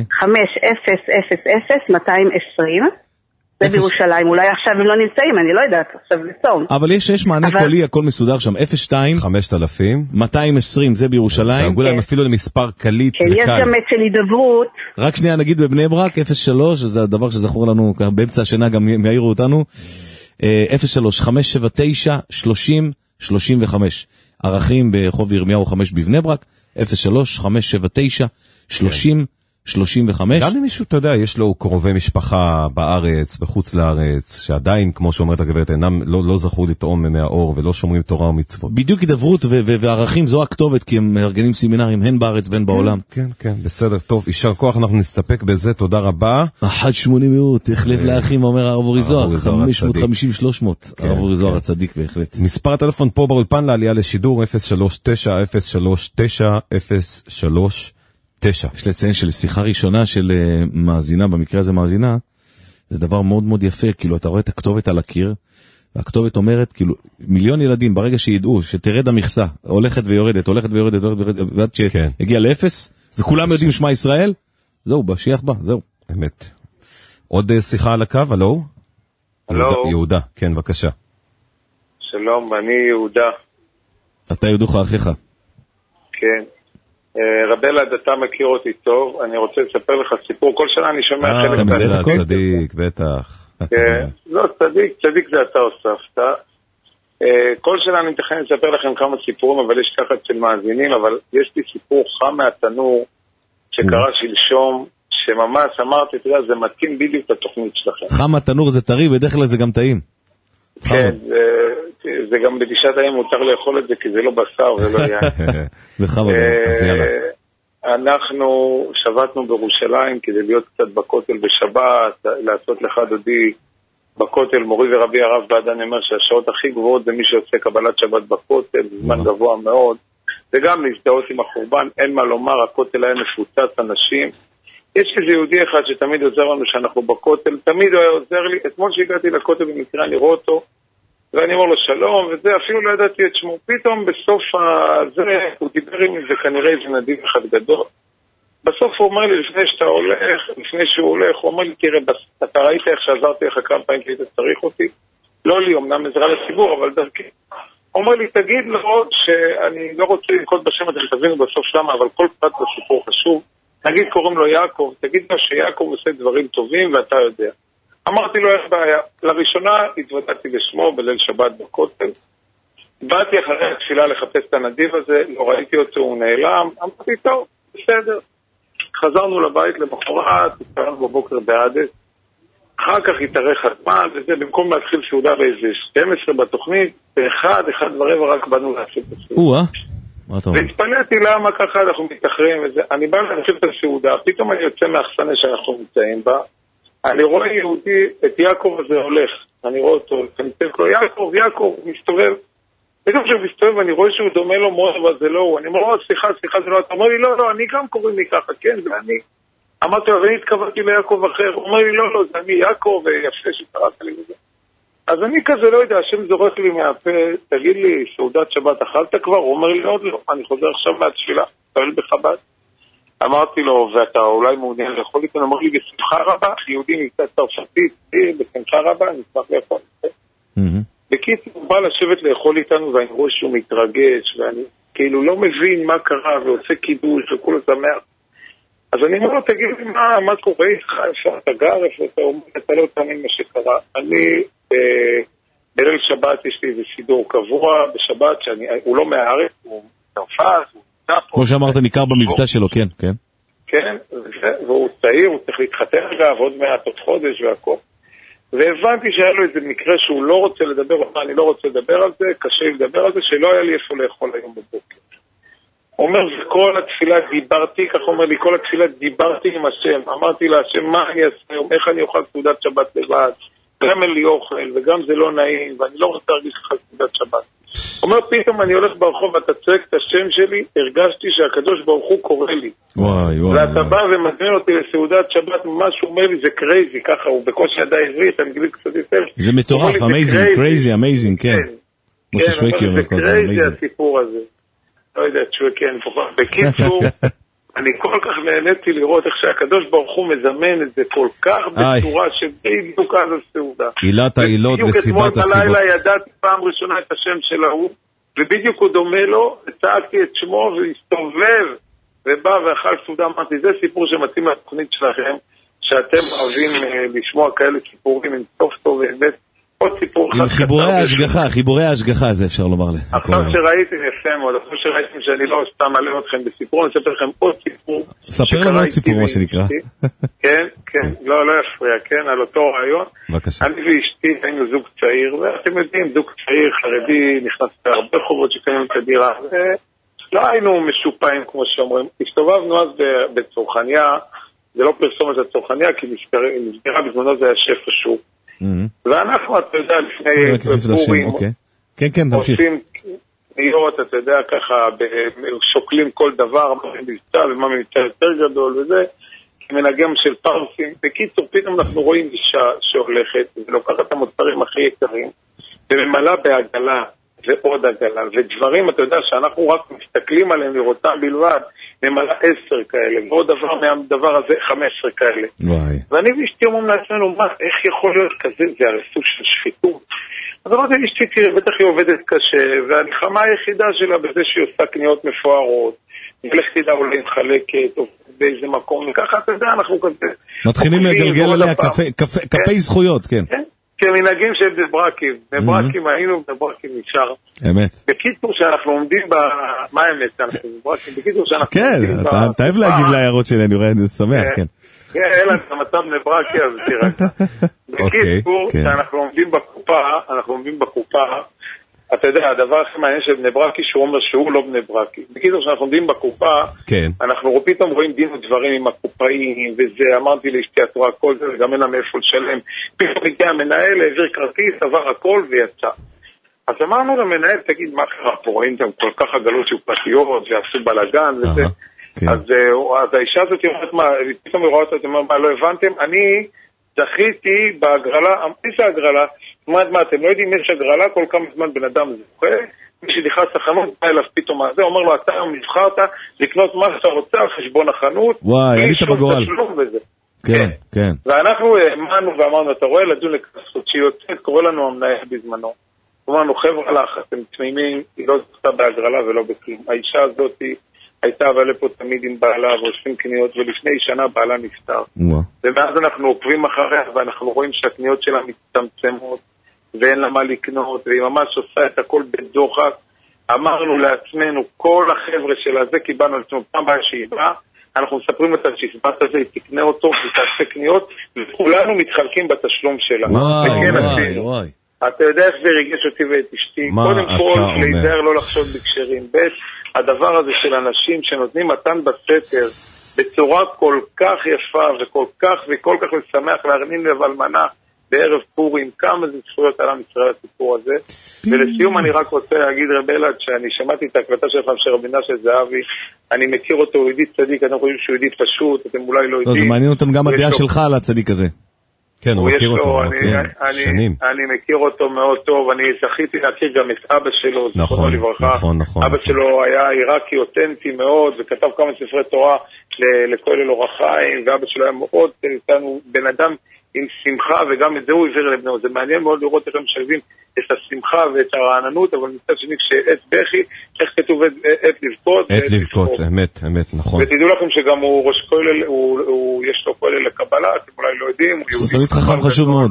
5000-220. זה בירושלים, אולי עכשיו הם לא נמצאים, אני לא יודעת, עכשיו זה צום. אבל יש מענה קולי, הכל מסודר שם, 02 5000 220, זה בירושלים. דאגו להם אפילו למספר קליט וקל. כן, יש גם את של הידברות. רק שנייה נגיד בבני ברק, 03, זה הדבר שזכור לנו, באמצע השנה גם יעירו אותנו, 03 579 30 35. ערכים ברחוב ירמיהו 5 בבני ברק, 03 579 30 35. גם למישהו, אתה יודע, יש לו קרובי משפחה בארץ, בחוץ לארץ, שעדיין, כמו שאומרת הגברת, אינם, לא זכו לטעום מהאור ולא שומרים תורה ומצוות. בדיוק הידברות וערכים, זו הכתובת, כי הם מארגנים סמינרים, הן בארץ והן בעולם. כן, כן, בסדר, טוב, יישר כוח, אנחנו נסתפק בזה, תודה רבה. 1-800, החלף לאחים, אומר הרב אורי זוהר, 550-300, הרב אורי זוהר הצדיק בהחלט. מספר הטלפון פה באולפן לעלייה לשידור, 039-039-039. יש לציין שלשיחה ראשונה של מאזינה, במקרה הזה מאזינה, זה דבר מאוד מאוד יפה, כאילו אתה רואה את הכתובת על הקיר, והכתובת אומרת, כאילו, 1,000,000 ילדים ברגע שידעו שתרד המכסה, הולכת ויורדת, ועד שהגיע לאפס, וכולם יודעים שמע ישראל, זהו, בשיח בה, זהו. אמת. עוד שיחה על הקו, הלו? הלו. יהודה, כן, בבקשה. שלום, אני יהודה. אתה יודוך אחיך. כן. רבלד, אתה מכיר אותי טוב, אני רוצה לספר לך סיפור, כל שנה אני שומע חלק מהסיפור. צדיק, בטח. לא, צדיק זה אתה הוספת. כל שנה אני מתכנן לספר לכם כמה סיפורים, אבל יש ככה אצל מאזינים, אבל יש לי סיפור חם מהתנור, שקרה שלשום, שממש אמרתי, אתה יודע, זה מתאים בדיוק את התוכנית שלכם. חם מהתנור זה טרי, בדרך כלל זה גם טעים. כן, זה גם בדישת הים מותר לאכול את זה, כי זה לא בשר ולא יין. בכבוד, אז יאללה. אנחנו שבתנו בירושלים כדי להיות קצת בכותל בשבת, לעשות לך דודי בכותל. מורי ורבי הרב בעדן אומר שהשעות הכי גבוהות זה מי שעושה קבלת שבת בכותל, זמן גבוה מאוד, וגם להזדהות עם החורבן, אין מה לומר, הכותל היה מפוצץ אנשים. יש איזה יהודי אחד שתמיד עוזר לנו שאנחנו בכותל, תמיד הוא היה עוזר לי. אתמול שהגעתי לכותל במקרה אני רואה אותו, ואני אומר לו שלום, וזה, אפילו לא ידעתי את שמו. פתאום בסוף הזה, הוא דיבר עם זה כנראה איזה נדיב אחד גדול. בסוף הוא אומר לי, לפני שהוא הולך, הוא אומר לי, תראה, אתה ראית איך שעזרתי לך כמה פעמים כי אתה צריך אותי? לא לי, אמנם עזרה לציבור, אבל דרכי. הוא אומר לי, תגיד לו שאני לא רוצה לנקוט בשם, אתם תבינו בסוף שמה, אבל כל פרט בסיפור חשוב. נגיד קוראים לו יעקב, תגיד לו שיעקב עושה דברים טובים ואתה יודע. אמרתי לו, איך בעיה? לראשונה התוודעתי בשמו בליל שבת בכותל. באתי אחרי התפילה לחפש את הנדיב הזה, לא ראיתי אותו, הוא נעלם. אמרתי, טוב, בסדר. חזרנו לבית למחרת, התקרנו בבוקר בעדס. אחר כך התארך הזמן, וזה במקום להתחיל סעודה באיזה 12 בתוכנית, באחד ורבע רק באנו להציל את הסעודה. והתפלאתי למה ככה אנחנו מתאחרים וזה. אני בא להציל את הסעודה, פתאום אני יוצא מהאכסניה שאנחנו נמצאים בה, אני רואה יהודי, את יעקב הזה הולך, אני רואה אותו, אני צועק לו, יעקב, הוא מסתובב, וגם כשהוא מסתובב אני רואה שהוא דומה לו מאוד, אבל זה לא הוא, אני אומר לו, סליחה, זה לא, אתה אומר לי, לא, אני גם קוראים לי ככה, כן, זה אני. אמרתי לו, ואני התכוונתי ליעקב אחר, הוא אומר לי, לא, זה אני יעקב, ויפה שקראת לי וזה. אז אני כזה לא יודע, השם זורק לי מהפה, תגיד לי, סעודת שבת אכלת כבר? הוא אומר לי, עוד לא, אני חוזר עכשיו מהתפילה, פועל בחב"ד. אמרתי לו, ואתה אולי מעוניין לאכול איתנו? אמר לי, בשמחה רבה, יהודי מבצע צרפתית, בשמחה רבה, אני אשמח לאכול. בקיצור, הוא בא לשבת לאכול איתנו, ואני רואה שהוא מתרגש, ואני כאילו לא מבין מה קרה, ועושה קידוש, וכולו שמח. אז אני אומר לו, תגיד לי, מה קורה איתך? איפה אתה גר? איפה אתה אומר, אתה לא תאמין מה שקרה. אני, בליל שבת יש לי איזה סידור קבוע בשבת, הוא לא מהארץ, הוא צרפת, הוא כמו שאמרת, ניכר במבטא שלו, כן. כן, והוא צעיר, הוא צריך להתחתן אגב, עוד מעט, עוד חודש והכל. והבנתי שהיה לו איזה מקרה שהוא לא רוצה לדבר, אני לא רוצה לדבר על זה, קשה לדבר על זה, שלא היה לי איפה לאכול היום בבוקר. הוא אומר, כל התפילה דיברתי, כך אומר לי, כל התפילה דיברתי עם השם, אמרתי להשם, מה אני אעשה היום, איך אני אוכל סעודת שבת לבד, גם אין לי אוכל, וגם זה לא נעים, ואני לא רוצה להרגיש לך סעודת שבת. הוא אומר, פתאום אני הולך ברחוב ואתה צועק את השם שלי, הרגשתי שהקדוש ברוך הוא קורא לי. ואתה בא ומזמין אותי לסעודת שבת, ממש הוא אומר לי, זה קרייזי, ככה, הוא בקושי ידע עברית, אנגלית קצת יותר. זה מטורף, אמייזינג, קרייזי, אמייזינג, כן. כן, זה קרייזי הסיפור הזה. לא יודע, שווקי, אני פחות. בקיצור, אני כל כך נהניתי לראות איך שהקדוש ברוך הוא מזמן את זה כל כך בצורה שבדיוק אז הסעודה. עילת העילות וסיבת הסיבות. בדיוק אתמול בלילה ידעתי פעם ראשונה את השם שלו, ובדיוק הוא דומה לו, הצעתי את שמו והסתובב, ובא ואכל סעודה. אמרתי, זה סיפור שמתאים לתוכנית שלכם, שאתם אוהבים לשמוע כאלה סיפורים עם סוף טוב ובאמת. עם חיבורי ההשגחה, זה אפשר לומר לי. עכשיו שראיתם יפה מאוד, עכשיו שראיתם שאני לא סתם מעלה אתכם בסיפור, אני אספר לכם עוד סיפור. ספר לנו עוד סיפור, מה שנקרא. כן, לא יפריע, כן, על אותו רעיון. אני ואשתי היינו זוג צעיר, ואתם יודעים, זוג צעיר חרדי נכנס בהרבה חובות שקיימים את הדירה, ולא היינו משופעים כמו שאומרים. הסתובבנו אז בצרכניה, זה לא פרסומת לצרכניה, כי נסגרה בזמנו זה היה שפע שוק. ואנחנו, אתה יודע, לפני פורים עושים קניות, אתה יודע, ככה שוקלים כל דבר, מה מבצע ומה מבצע יותר גדול וזה, מנגם של פרסים. בקיצור, פתאום אנחנו רואים אישה שהולכת ולוקחת את המוצרים הכי יקרים וממלאה בעגלה ועוד עגלה ודברים, אתה יודע, שאנחנו רק מסתכלים עליהם לראותם בלבד, ממלא 10 כאלה, ועוד דבר מהדבר הזה 15 כאלה. ואני ואשתי אומרים לעצמנו, איך יכול להיות כזה? זה הרי סוג של שחיתות. אז אמרתי לאשתי, תראה, בטח היא עובדת קשה, והנחמה היחידה שלה בזה שהיא עושה קניות מפוארות, ולך תדע אולי מחלקת, או באיזה מקום, וככה, אתה יודע, אנחנו כזה... מתחילים לגלגל עליה כפי זכויות, כן. כמנהגים של בברקים. בברקים היינו, בברקים נשאר. אמת. בקיצור שאנחנו עומדים מה האמת? אנחנו בברקים, בקיצור שאנחנו כן, אתה אוהב להגיב להערות שלי, אני רואה, זה שמח, כן. כן, אלא את המצב נברקי, אז תראה. בקיצור, שאנחנו עומדים בקופה, אתה יודע, הדבר הכי מעניין של בני ברקי שהוא אומר שהוא לא בני ברקי. בקיצור, שאנחנו עומדים בקופה, אנחנו פתאום רואים דין ודברים עם הקופאים, וזה, אמרתי לאשתי, את רואה הכל זה, וגם אין לה מאיפה לשלם. פתאום הגיע המנהל, העביר כרטיס, עבר הכל ויצא. אז אמרנו למנהל, תגיד, מה קרה פה? רואים גם כל כך עגלות פרטיות, ועשו בלגן וזה. אז האישה הזאת אומרת, מה, פתאום היא רואה אותה, מה, לא הבנתם? אני זכיתי בהגרלה, איזה הגרלה? מה, אתם לא יודעים, יש הגרלה, כל כמה זמן בן אדם זוכה, מי שנכנס לחנות, בא אליו פתאום הזה, אומר לו, אתה נבחרת לקנות מה שאתה רוצה על חשבון החנות, וואי, עלית בגורל. כן, כן. ואנחנו האמנו ואמרנו, אתה רואה לדון לכסות שהיא יוצאת, קורא לנו המנהל בזמנו. אמרנו, חבר'ה לך, אתם תמימים, היא לא זכתה בהגרלה ולא בכלום. האישה הזאת הייתה אבל לפה תמיד עם בעלה ועושים קניות, ולפני שנה בעלה נפטר. ומאז אנחנו עוקבים אחריה, ואנחנו רואים שהקניות שלה מצטמצמות, ואין לה מה לקנות, והיא ממש עושה את הכל בדוחק. אמרנו לעצמנו, כל החבר'ה שלה זה קיבלנו לעצמנו, פעם הבאה שהיא באה, אנחנו מספרים את השסבת הזה, היא תקנה אותו, היא תעשה קניות, וכולנו מתחלקים בתשלום שלה. וואי, וואי. אתה יודע איך זה ריגש אותי ואת אשתי? קודם כל, להיזהר לא לחשוד בקשרים. הדבר הזה של אנשים שנותנים מתן בסתר בצורה כל כך יפה וכל כך לשמח להרנין לב אלמנה בערב פורים, כמה זה זכויות על עם ישראל הסיפור הזה. ולסיום אני רק רוצה להגיד רב אלעד שאני שמעתי את ההקלטה שלך של רבי מנשה זהבי, אני מכיר אותו, הוא ידיד צדיק, אתם חושבים שהוא ידיד פשוט, אתם אולי לא יודעים. זה מעניין אותם גם הדעה שלך על הצדיק הזה. כן, הוא מכיר אותו, שנים. אני מכיר אותו מאוד טוב, אני זכיתי להכיר גם את אבא שלו, נכון, נכון. אבא שלו היה עיראקי אותנטי מאוד, וכתב כמה ספרי תורה לכולל אור החיים, ואבא שלו היה מאוד בן אדם עם שמחה, וגם את זה הוא העביר לבנו. זה מעניין מאוד לראות איך הם משלבים את השמחה ואת הרעננות, אבל מצד שני כשעת בכי, איך כתוב עת לבכות. עת לבכות, אמת, נכון. ותדעו לכם שגם הוא ראש כולל, יש לו כולל לקבלה, אתם אולי לא יודעים. זה תמיד חכם חשוב מאוד.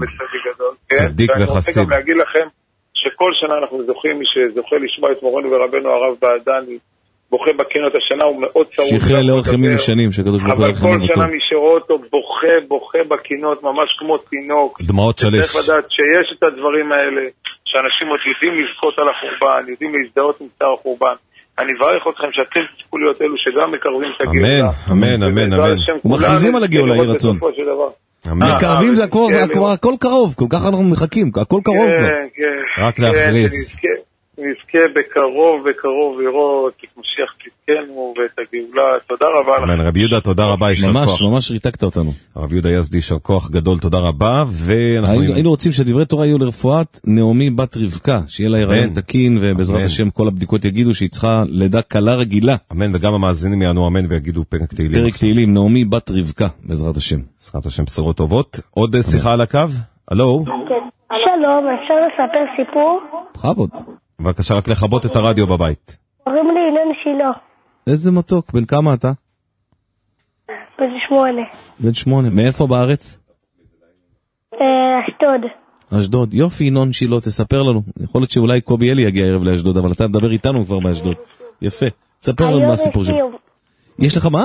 צדיק וחסיד. ואני רוצה גם להגיד לכם, שכל שנה אנחנו זוכים, מי שזוכה לשמוע את מורנו ורבנו הרב בעדני, בוכה בקינות השנה, הוא מאוד צרוד. שיחיה לאורך ימים ושנים, שקדוש ברוך הוא יחנן אותו. אבל כל שנה נשארו אותו בוכה בקינות, ממש כמו תינוק. דמעות שלש. צריך לדעת שיש את הדברים האלה, שאנשים עוד יודעים לבכות על החורבן, יודעים להזדהות עם צער החורבן. אני מברך אתכם שאתם תזכו להיות אלו שגם מקרבים את הגאולה. אמן. ומכריזים על הגאולה, יהי רצון. מקרבים זה הכל קרוב, כל כך אנחנו מחכים, הכל קרוב כבר. רק להכריז. נזכה בקרוב לראות את משיח צדקנו ואת הגאולה. תודה רבה לכם. רבי יהודה, תודה רבה, יישר כוח. ממש ריתקת אותנו. רבי יהודה יזדי, יישר כוח גדול, תודה רבה. היינו רוצים שדברי תורה יהיו לרפואת נעמי בת רבקה, שיהיה לה הריון תקין, ובעזרת השם כל הבדיקות יגידו שהיא צריכה לידה קלה רגילה. אמן, וגם המאזינים יענו אמן ויגידו פרק תהילים. פרק תהילים, נעמי בת רבקה, בעזרת השם. בעזרת השם, בשורות טובות. עוד שיחה על הקו? הלו? שלום, אפשר לספר סיפור? בכבוד. בבקשה, רק לכבות את הרדיו בבית. קוראים לי ינון שילה. איזה מתוק, בן כמה אתה? בן 8. בן 8, מאיפה בארץ? אשדוד. אשדוד, יופי ינון שילה, תספר לנו. יכול להיות שאולי קובי אלי יגיע ערב לאשדוד, אבל אתה מדבר איתנו כבר באשדוד. יפה, תספר לנו מה הסיפור שלך. יש לך מה?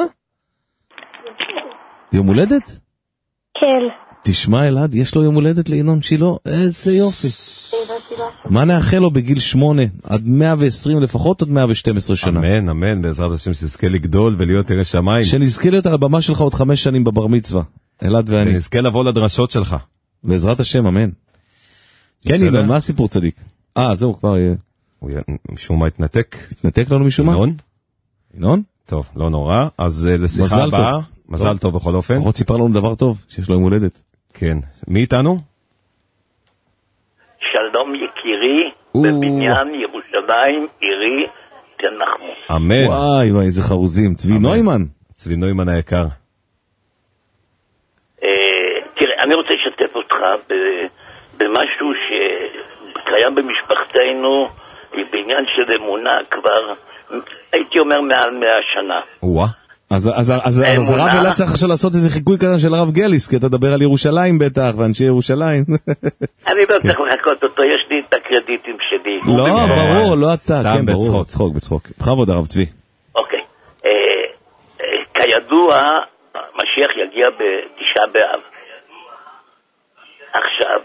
יום הולדת? כן. תשמע אלעד, יש לו יום הולדת לינון שילה, איזה יופי. מה נאחל לו בגיל 8 עד 120 לפחות עוד 112 שנה? אמן, בעזרת השם שזכה לגדול ולהיות ירא שמיים. שנזכה להיות על הבמה שלך עוד 5 שנים בבר מצווה, אלעד ואני. שנזכה לבוא לדרשות שלך. בעזרת השם, אמן. כן, ינון, מה הסיפור צדיק? זהו, כבר יהיה. הוא משום מה התנתק. התנתק לנו משום מה? ינון? טוב, לא נורא. אז לשיחה הבאה. מזל טוב בכל אופן. לפחות סיפר לנו דבר טוב, שיש לו יום הולדת. כן. מי איתנו? שלום יקירי, בבניין ירושלים, עירי, תנחמו. אמן. וואי, איזה חרוזים. צבי נוימן. צבי נוימן היקר. תראה, אני רוצה לשתף אותך במשהו קיים במשפחתנו, היא בעניין של אמונה כבר, הייתי אומר מעל 100 שנה. וואה. אז הרב אלעד צריך עכשיו לעשות איזה חיקוי כזה של הרב גליס, כי אתה מדבר על ירושלים בטח, ואנשי ירושלים. אני לא צריך לחכות אותו, יש לי את הקרדיטים שלי. לא, ברור, לא אתה. סתם בצחוק. בכבוד הרב צבי. אוקיי. כידוע, משיח יגיע בתשעה באב. עכשיו,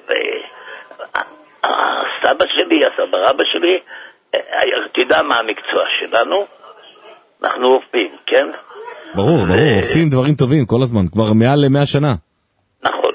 הסבא רבא שלי, תדע מה המקצוע שלנו, אנחנו אופים, כן? ברור, עושים דברים טובים כל הזמן, כבר מעל 100 שנה. נכון.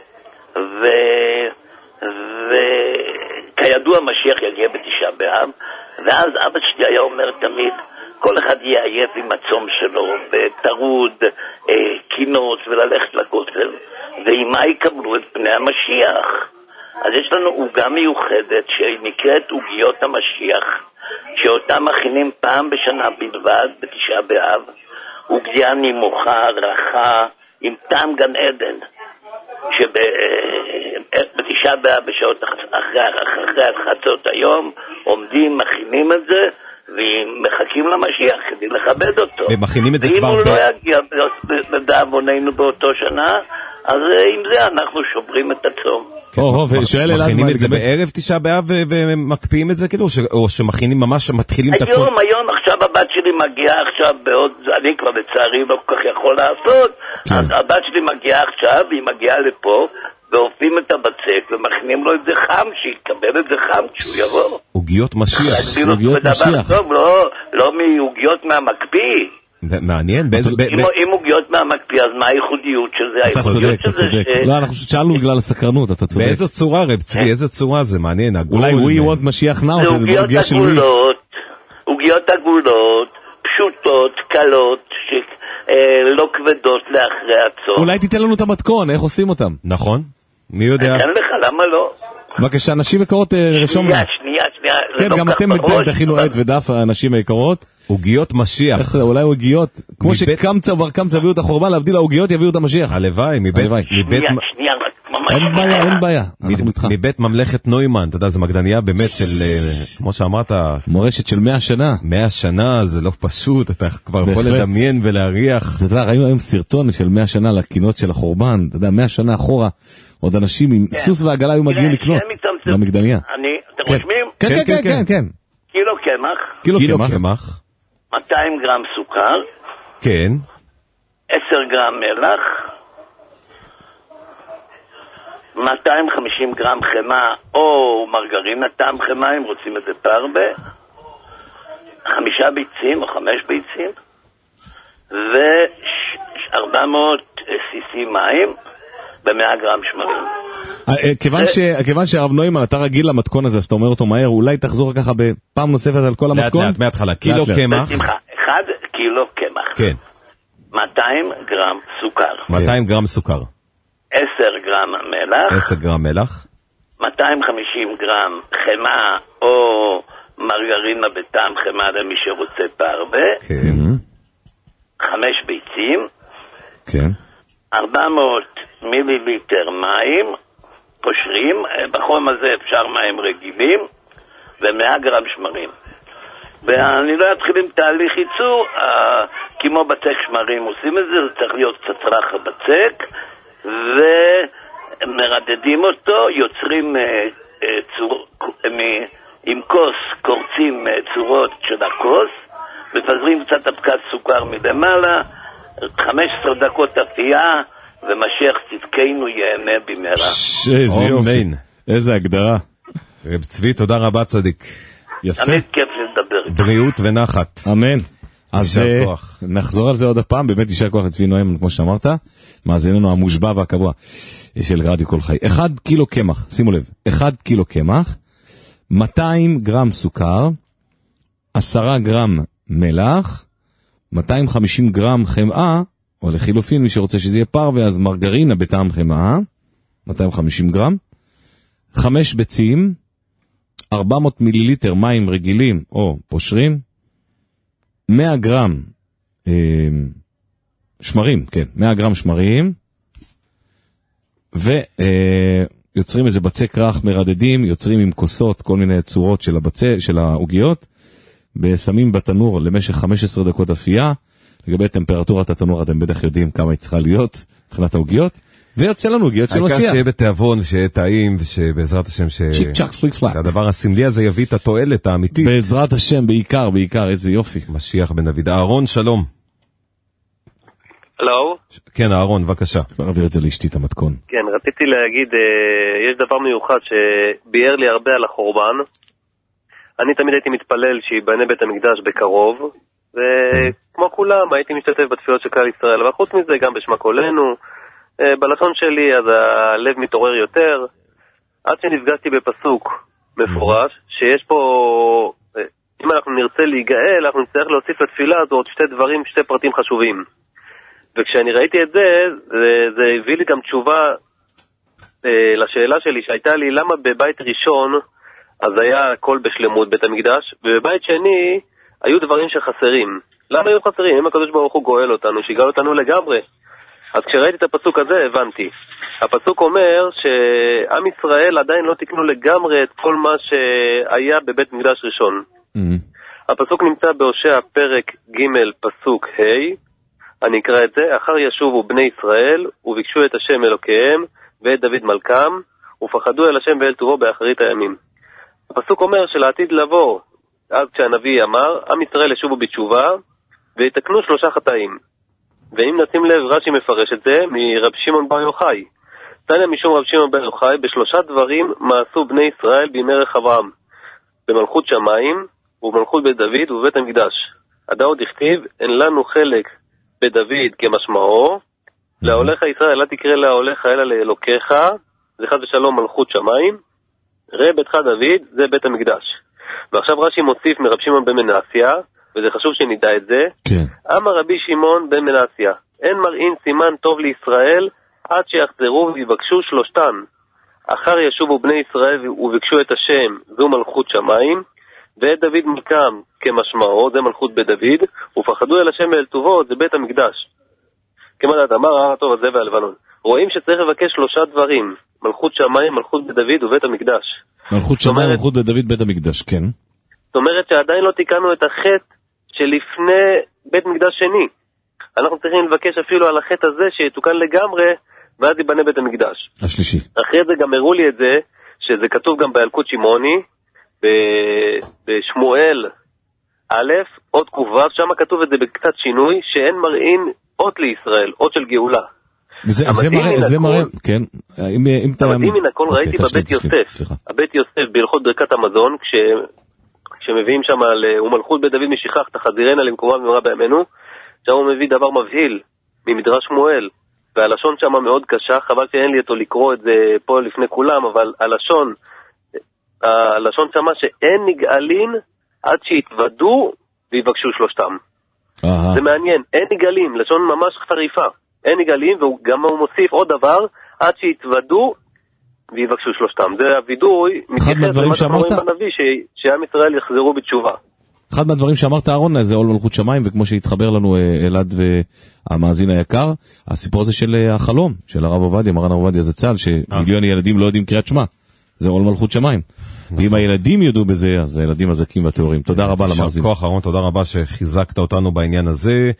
וכידוע משיח יגיע בתשעה באב, ואז אבא שלי היה אומר תמיד, כל אחד יהיה עייף עם הצום שלו, וטרוד, קינות, וללכת לכותל, ועם מה יקבלו את פני המשיח. אז יש לנו עוגה מיוחדת שנקראת עוגיות המשיח, שאותה מכינים פעם בשנה בלבד, בתשעה באב, עוגיה נמוכה, רכה, עם טעם גן עדן, שבתשעה באב בשעות אחרי חצות היום, עומדים, מכינים את זה, ומחכים למשיח כדי לכבד אותו. ומכינים את זה כבר... ואם הוא לא יגיע בדאבוננו באותו שנה, אז עם זה אנחנו שוברים את הצום. מכינים את זה בערב תשעה באב ומקפיאים את זה כאילו, או שמכינים ממש, מתחילים את הכל? היום, עכשיו הבת שלי מגיעה עכשיו בעוד, אני כבר לצערי לא כל כך יכול לעשות, אז הבת שלי מגיעה עכשיו, והיא מגיעה לפה, ואופים את הבצק, ומכינים לו את זה חם, שיקבל את זה חם כשהוא יבוא. עוגיות משיח. עוגיות משיח. טוב, לא מעוגיות מהמקפיא. מעניין. אם עוגיות מהמקפיא, אז מה הייחודיות של זה? אתה צודק. לא, אנחנו שאלנו בגלל הסקרנות, אתה צודק. באיזו צורה, רב צבי, איזה צורה זה מעניין? אולי we want משיח נאו. זה עוגיות עגולות, פשוטות, קלות, לא כבדות לאחרי הצום. אולי תיתן לנו את המתכון, איך עושים אותם? נכון, מי יודע? אתן לך, למה לא? בבקשה, נשים יקרות רשום. שנייה. כן, גם אתם תכינו עט ודף, הנשים היקרות. עוגיות משיח. אולי עוגיות, כמו שקמצא ורקמצא הביאו את החורבן, להבדיל העוגיות יביאו את המשיח. הלוואי, שנייה, ממש. אין בעיה. מבית ממלכת נוימן, אתה יודע, זה מגדניה באמת של, כמו שאמרת, מורשת של 100 שנה. 100 שנה, זה לא פשוט, אתה כבר יכול לדמיין ולהריח. אתה יודע, ראינו היום סרטון של 100 שנה לקינות של החורבן, אתה יודע, 100 שנה אחורה, עוד אנשים עם סוס ועגלה היו מגיעים לקנות למגדניה. אתם רושמים? כן. קילו קמח. קילו קמח. 200 גרם סוכר. כן. 10 גרם מלח. 250 גרם חמה או מרגרינה, טעם חמה אם רוצים את זה פרבה, 5 ביצים או 5 ביצים, ו400 cc מים ב100 גרם שמרים. כיוון שהרב נוימן, אתה רגיל למתכון הזה, אז אתה אומר אותו מהר, אולי תחזור ככה בפעם נוספת על כל המתכון? לאט, מההתחלה. קילו קמח. 1 קילו קמח. כן. 200 גרם סוכר. 200 גרם סוכר. 10 גרם מלח. 10 גרם מלח. 250 גרם חמה או מרגרינה בטעם חמה למי שרוצה פרבה. כן. 5 ביצים. כן. 400 מיליליטר מים פושרים, בחום הזה אפשר מים רגילים, ו100 גרם שמרים. ואני לא אתחיל עם תהליך ייצור, כמו בצק שמרים עושים את זה, זה צריך להיות קצת רך הבצק, ומרדדים אותו, יוצרים עם כוס, קורצים צורות של הכוס, מפזרים קצת אבקת סוכר מלמעלה, 15 דקות אפייה, ומשיח צדקנו ייהנה במהרה. איזה יופי, איזה הגדרה. רב צבי, תודה רבה צדיק. יפה. תמיד כיף לדבר. בריאות ונחת. אמן. אז נחזור על זה עוד הפעם, באמת יישר כוח לצבי נוימן, כמו שאמרת, מאזיננו המושבע והקבוע של רדיו כל חי. 1 קילו קמח, שימו לב, 1 קילו קמח, 200 גרם סוכר, 10 גרם מלח, 250 גרם חמאה, או לחילופין, מי שרוצה שזה יהיה פרווה, אז מרגרינה בטעם חמאה, 250 גרם, 5 ביצים, 400 מיליליטר מים רגילים או פושרים, 100 גרם שמרים, כן, 100 גרם שמרים, יוצרים איזה בצק רך מרדדים, יוצרים עם כוסות כל מיני צורות של העוגיות, ושמים בתנור למשך 15 דקות אפייה. לגבי טמפרטורת התנור אתם בטח יודעים כמה היא צריכה להיות מבחינת העוגיות, ויוצא לנו עוגיות של משיח. העיקר שיהיה בתיאבון, שיהיה טעים, ושבעזרת השם צ'יק צ'ק פליק פלק. שהדבר הסמלי הזה יביא את התועלת האמיתית. בעזרת השם, בעיקר, איזה יופי. משיח בן דוד. אהרון, שלום. הלו? כן, אהרון, בבקשה. כבר אעביר את זה לאשתי את המתכון. כן, רציתי להגיד, יש דבר מיוחד שביאר לי הרבה על החורבן. אני תמיד הייתי מתפלל שיבנה בית המקדש בקרוב, וכמו כולם הייתי משתתף בתפילות של כלל ישראל, אבל חוץ מזה גם בשמה קולנו, בלשון שלי אז הלב מתעורר יותר, עד שנפגשתי בפסוק מפורש, שיש פה, אם אנחנו נרצה להיגאל, אנחנו נצטרך להוסיף לתפילה הזאת שתי פרטים חשובים. וכשאני ראיתי את זה, זה הביא לי גם תשובה לשאלה שלי שהייתה לי, למה בבית ראשון אז היה הכל בשלמות בית המקדש, ובבית שני היו דברים שחסרים. למה היו חסרים? אם הקדוש ברוך הוא גואל אותנו, שיגאל אותנו לגמרי. אז כשראיתי את הפסוק הזה הבנתי. הפסוק אומר שעם ישראל עדיין לא תקנו לגמרי את כל מה שהיה בבית מקדש ראשון. הפסוק נמצא בהושע פרק ג' פסוק ה', אני אקרא את זה, אחר ישובו בני ישראל וביקשו את השם אלוקיהם ואת דוד מלכם ופחדו אל השם ואל טובו באחרית הימים. הפסוק אומר שלעתיד לבוא, אז כשהנביא אמר, עם ישראל ישובו בתשובה ויתקנו 3 חטאים. ואם נשים לב, רש"י מפרש את זה מרב שמעון בר יוחאי. תניא משום רב שמעון בר יוחאי, ב3 דברים מעשו בני ישראל בימי רחבעם, במלכות שמיים ובמלכות בית דוד ובבית המקדש. הדאוד הכתיב, אין לנו חלק בדוד כמשמעו, להולך ישראל, לא תקרא להולך אלא לאלוקיך, זה חד ושלום מלכות שמיים, ראה ביתך דוד, זה בית המקדש. ועכשיו רש"י מוסיף מרב שמעון בן מנסיה, וזה חשוב שנדע את זה, כן. אמר רבי שמעון בן מנסיה, אין מראים סימן טוב לישראל, עד שיחזרו ויבקשו 3. אחר ישובו בני ישראל וביקשו את השם, זו מלכות שמיים, ואת דוד מלכם כמשמעו, זה מלכות בית דוד, ופחדו אל השם ואל טובו, זה בית המקדש. כמו דעת אמר הר הטוב הזה והלבנון. רואים שצריך לבקש 3 דברים, מלכות שמיים, מלכות בית דוד ובית המקדש. מלכות שמיים, מלכות בית דוד, בית המקדש, כן. זאת אומרת שעדיין לא תיקנו את החטא שלפני בית מקדש שני. אנחנו צריכים לבקש אפילו על החטא הזה שיתוקן לגמרי, ואז ייבנה בית המקדש. השלישי. אחרי זה גם הראו לי את זה, שזה כתוב גם בילקוט שמעוני, בשמואל א', עוד ק"ו, שם כתוב את זה בקצת שינוי, שאין מראים אות לישראל, אות של גאולה. זה מראה, כן. המדהים מן הכל ראיתי בבית יוסף. הבית יוסף בהלכות ברכת המזון, כשמביאים שם ומלכות בית דוד משכח תחזירנה למקומה במהרה בימינו, שם הוא מביא דבר מבהיל ממדרש שמואל, והלשון שם מאוד קשה, חבל שאין לי אותו לקרוא את זה פה לפני כולם, אבל הלשון שמה שאין נגאלין עד שיתוודו ויבקשו 3. זה מעניין, אין נגאלים, לשון ממש חריפה, אין נגאלים, וגם הוא מוסיף עוד דבר, עד שיתוודו ויבקשו 3. זה הווידוי מתייחס למה שאנחנו רואים בנביא, שעם ישראל יחזרו בתשובה. אחד מהדברים שאמרת אהרון זה עול מלכות שמיים, וכמו שהתחבר לנו אלעד והמאזין היקר, הסיפור הזה של החלום של הרב עובדיה, מרן הרב עובדיה זצ"ל, שמיליון ילדים לא יודעים קריאת שמע, זה עול מלכות שמיים. ואם הילדים יודו בזה, אז הילדים הזכים והטהורים. תודה רבה למאזין. כוח אהרון, תודה רבה שחיזקת אותנו בעניין הזה.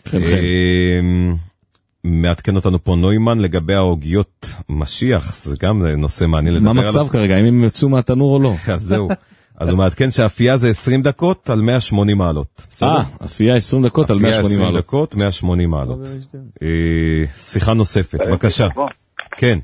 מעדכן אותנו פה נוימן לגבי העוגיות משיח, זה גם נושא מעניין לדבר עליו. מה מצב כרגע, אם הם יצאו מהתנור או לא? זהו. אז הוא מעדכן שהאפייה זה 20 דקות על 180 מעלות. אפייה 20 דקות על 180 מעלות. אפייה 20 דקות, 180 מעלות. שיחה נוספת, בבקשה. כן.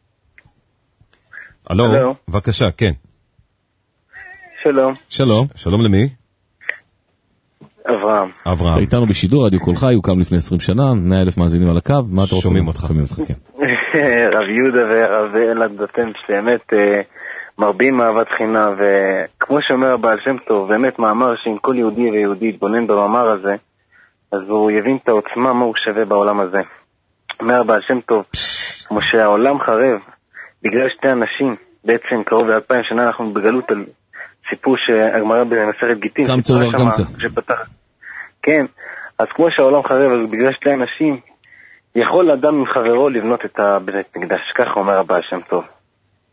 הלו, בבקשה, כן. שלום. שלום. שלום למי? אברהם. אברהם. אתה איתנו בשידור, רדיו קול חי, הוקם לפני 20 שנה, 100,000 מאזינים על הקו, מה אתה רוצה? שומעים אותך, כן. רב יהודה ורב אלעד, אתם באמת מרבים אהבת חינם, וכמו שאומר הבעל שם טוב, באמת מאמר שאם כל יהודי ויהודי יתבונן במאמר הזה, אז הוא יבין את העוצמה מה הוא שווה בעולם הזה. אומר הבעל שם טוב, כמו שהעולם חרב, בגלל 2 אנשים, בעצם קרוב ל2000 שנה אנחנו בגלות על סיפור שהגמרא במסכת גיטין, קמצא בר קמצא. כן, אז כמו שהעולם חרב, אז בגלל 2 אנשים, יכול אדם עם חברו לבנות את הבית מקדש, ככה אומר הבעל שם טוב.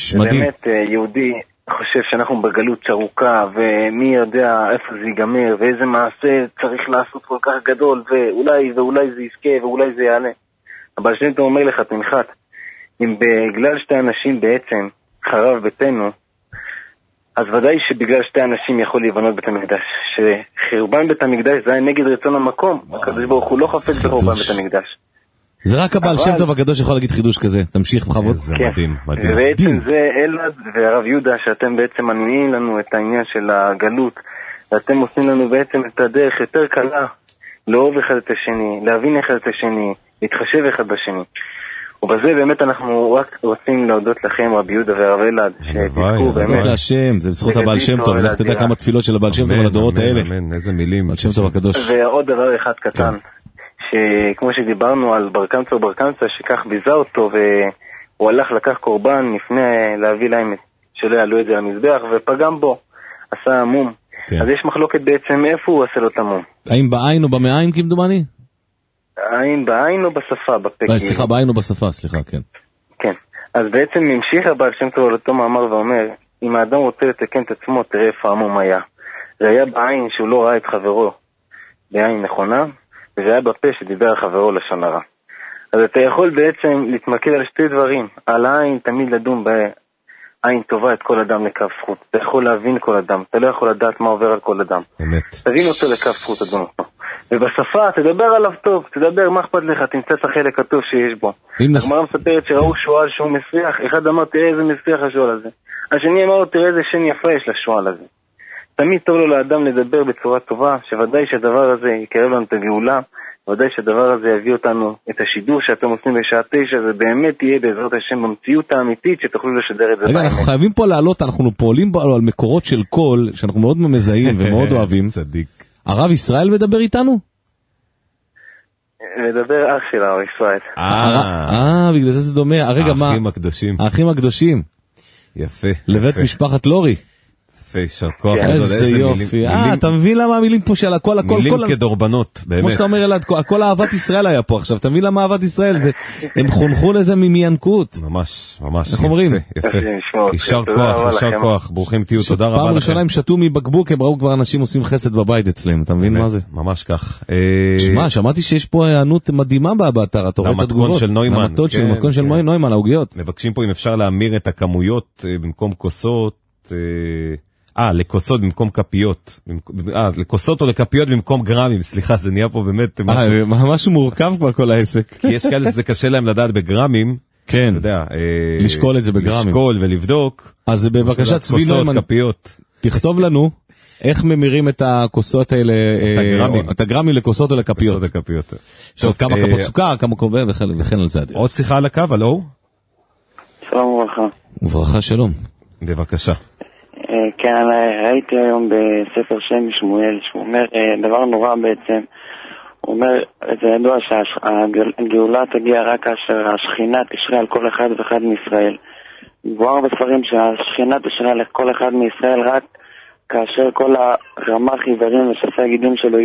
מדהים. באמת יהודי חושב שאנחנו בגלות ארוכה, ומי יודע איפה זה ייגמר, ואיזה מעשה צריך לעשות כל כך גדול, ואולי זה יזכה, ואולי זה יעלה. אבל שאתה אומר לך, תנחת, אם בגלל שתי אנשים בעצם חרב ביתנו, אז ודאי שבגלל שתי אנשים יכול להיבנות בית המקדש. שחורבן בית המקדש זה היה נגד רצון המקום. הקדוש ברוך הוא לא חפץ בחורבן בית המקדש. זה רק הבעל שם טוב הקדוש יכול להגיד חידוש כזה. תמשיך בכבוד. זה מדהים, מדהים. ובעצם זה אלעד והרב יהודה שאתם בעצם מניעים לנו את העניין של הגלות, ואתם עושים לנו בעצם את הדרך יותר קלה לאהוב אחד את השני, להבין אחד את השני, להתחשב אחד בשני. ובזה באמת אנחנו רק רוצים להודות לכם, רבי יהודה והרב אלעד, שתזכו באמת. להודות להשם, זה בזכות הבעל שם טוב, לך תדע כמה תפילות של הבעל שם טוב על הדורות האלה. איזה מילים. הבעל שם טוב הקדוש. ועוד דבר אחד קטן, שכמו שדיברנו על בר קמצא, שכך ביזה אותו, והוא הלך לקח קורבן לפני להביא להם שלא יעלו את זה למזבח, ופגם בו, עשה מום. אז יש מחלוקת בעצם איפה הוא עשה לו את המום. האם בעין או במעיים כמדומני? האם בעין או בשפה, בפה? סליחה, בעין או בשפה, סליחה, כן. כן, אז בעצם ממשיך הבעל שם טוב על אותו מאמר ואומר, אם האדם רוצה לתקן את עצמו, תראה איפה המום היה. זה היה בעין שהוא לא ראה את חברו בעין נכונה, וזה היה בפה שדיבר על חברו לשון הרע. אז אתה יכול בעצם להתמקד על שתי דברים, על העין תמיד לדון בעין טובה את כל אדם לקו זכות. אתה יכול להבין כל אדם, אתה לא יכול לדעת מה עובר על כל אדם. אמת. תבין אותו לקו זכות, אדון אותו. ובשפה תדבר עליו טוב, תדבר מה אכפת לך, תמצא את החלק הטוב שיש בו. הגמרא מספרת שראו שועל שהוא מסריח, אחד אמר תראה איזה מסריח השועל הזה, השני אמר תראה איזה שן יפה יש לשועל הזה. תמיד טוב לו לאדם לדבר בצורה טובה, שוודאי שהדבר הזה יקרב לנו את הגאולה, ודאי שהדבר הזה יביא אותנו את השידור שאתם עושים בשעה 9, זה באמת יהיה בעזרת השם במציאות האמיתית שתוכלו לשדר את זה. רגע, אנחנו חייבים פה לעלות, אנחנו פועלים על מקורות של קול שאנחנו מאוד מזהים ומאוד אוהבים. צדיק. הרב ישראל מדבר איתנו? מדבר אח של הרב ישראל. בגלל זה דומה. רגע, מה? האחים הקדושים. האחים הקדושים. יפה. לבית משפחת לורי. יפה, יישר כוח. איזה יופי. אתה מבין למה המילים פה של הכל, מילים כדורבנות, באמת. כמו שאתה אומר אלעד, הכל אהבת ישראל היה פה עכשיו. אתה מבין למה אהבת ישראל זה? הם חונכו לזה מינקות. ממש, ממש. איך אומרים? יפה. יישר כוח, יישר כוח. ברוכים תהיו, תודה רבה לכם. פעם ראשונה הם שתו מבקבוק, הם ראו כבר אנשים עושים חסד בבית אצלם. אתה מבין מה זה? ממש כך. שמע, שמעתי שיש פה הענות מדהימה באתר, אתה רואה את התגובות. למתכון של נוימן. למתכון של נוימן, העוגיות. מבקשים פה אם אפשר להמיר את הכמויות במקום כוסות, לכוסות במקום כפיות. לכוסות או לכפיות במקום גרמים, סליחה, זה נהיה פה באמת משהו מורכב כבר כל העסק. כי יש כאלה שזה קשה להם לדעת בגרמים. כן, לשקול את זה בגרמים. לשקול ולבדוק. אז בבקשה צבי נוימן, תכתוב לנו איך ממירים את הכוסות האלה, את הגרמים לכוסות או לכפיות. כוסות לכפיות. כמה כפות סוכר, כמה קובה וכן על זה הדרך. עוד שיחה על הקו, הלו? שלום וברכה. וברכה שלום. בבקשה. כן, ראיתי היום בספר שם שמואל, שהוא אומר דבר נורא בעצם. הוא אומר, זה ידוע שהגאולה תגיע רק כאשר השכינה תשרה על כל אחד ואחד מישראל. מבואר בספרים שהשכינה תשרה על כל אחד מישראל רק כאשר כל הרמ"ח עיוורים ושפי הגידים שלו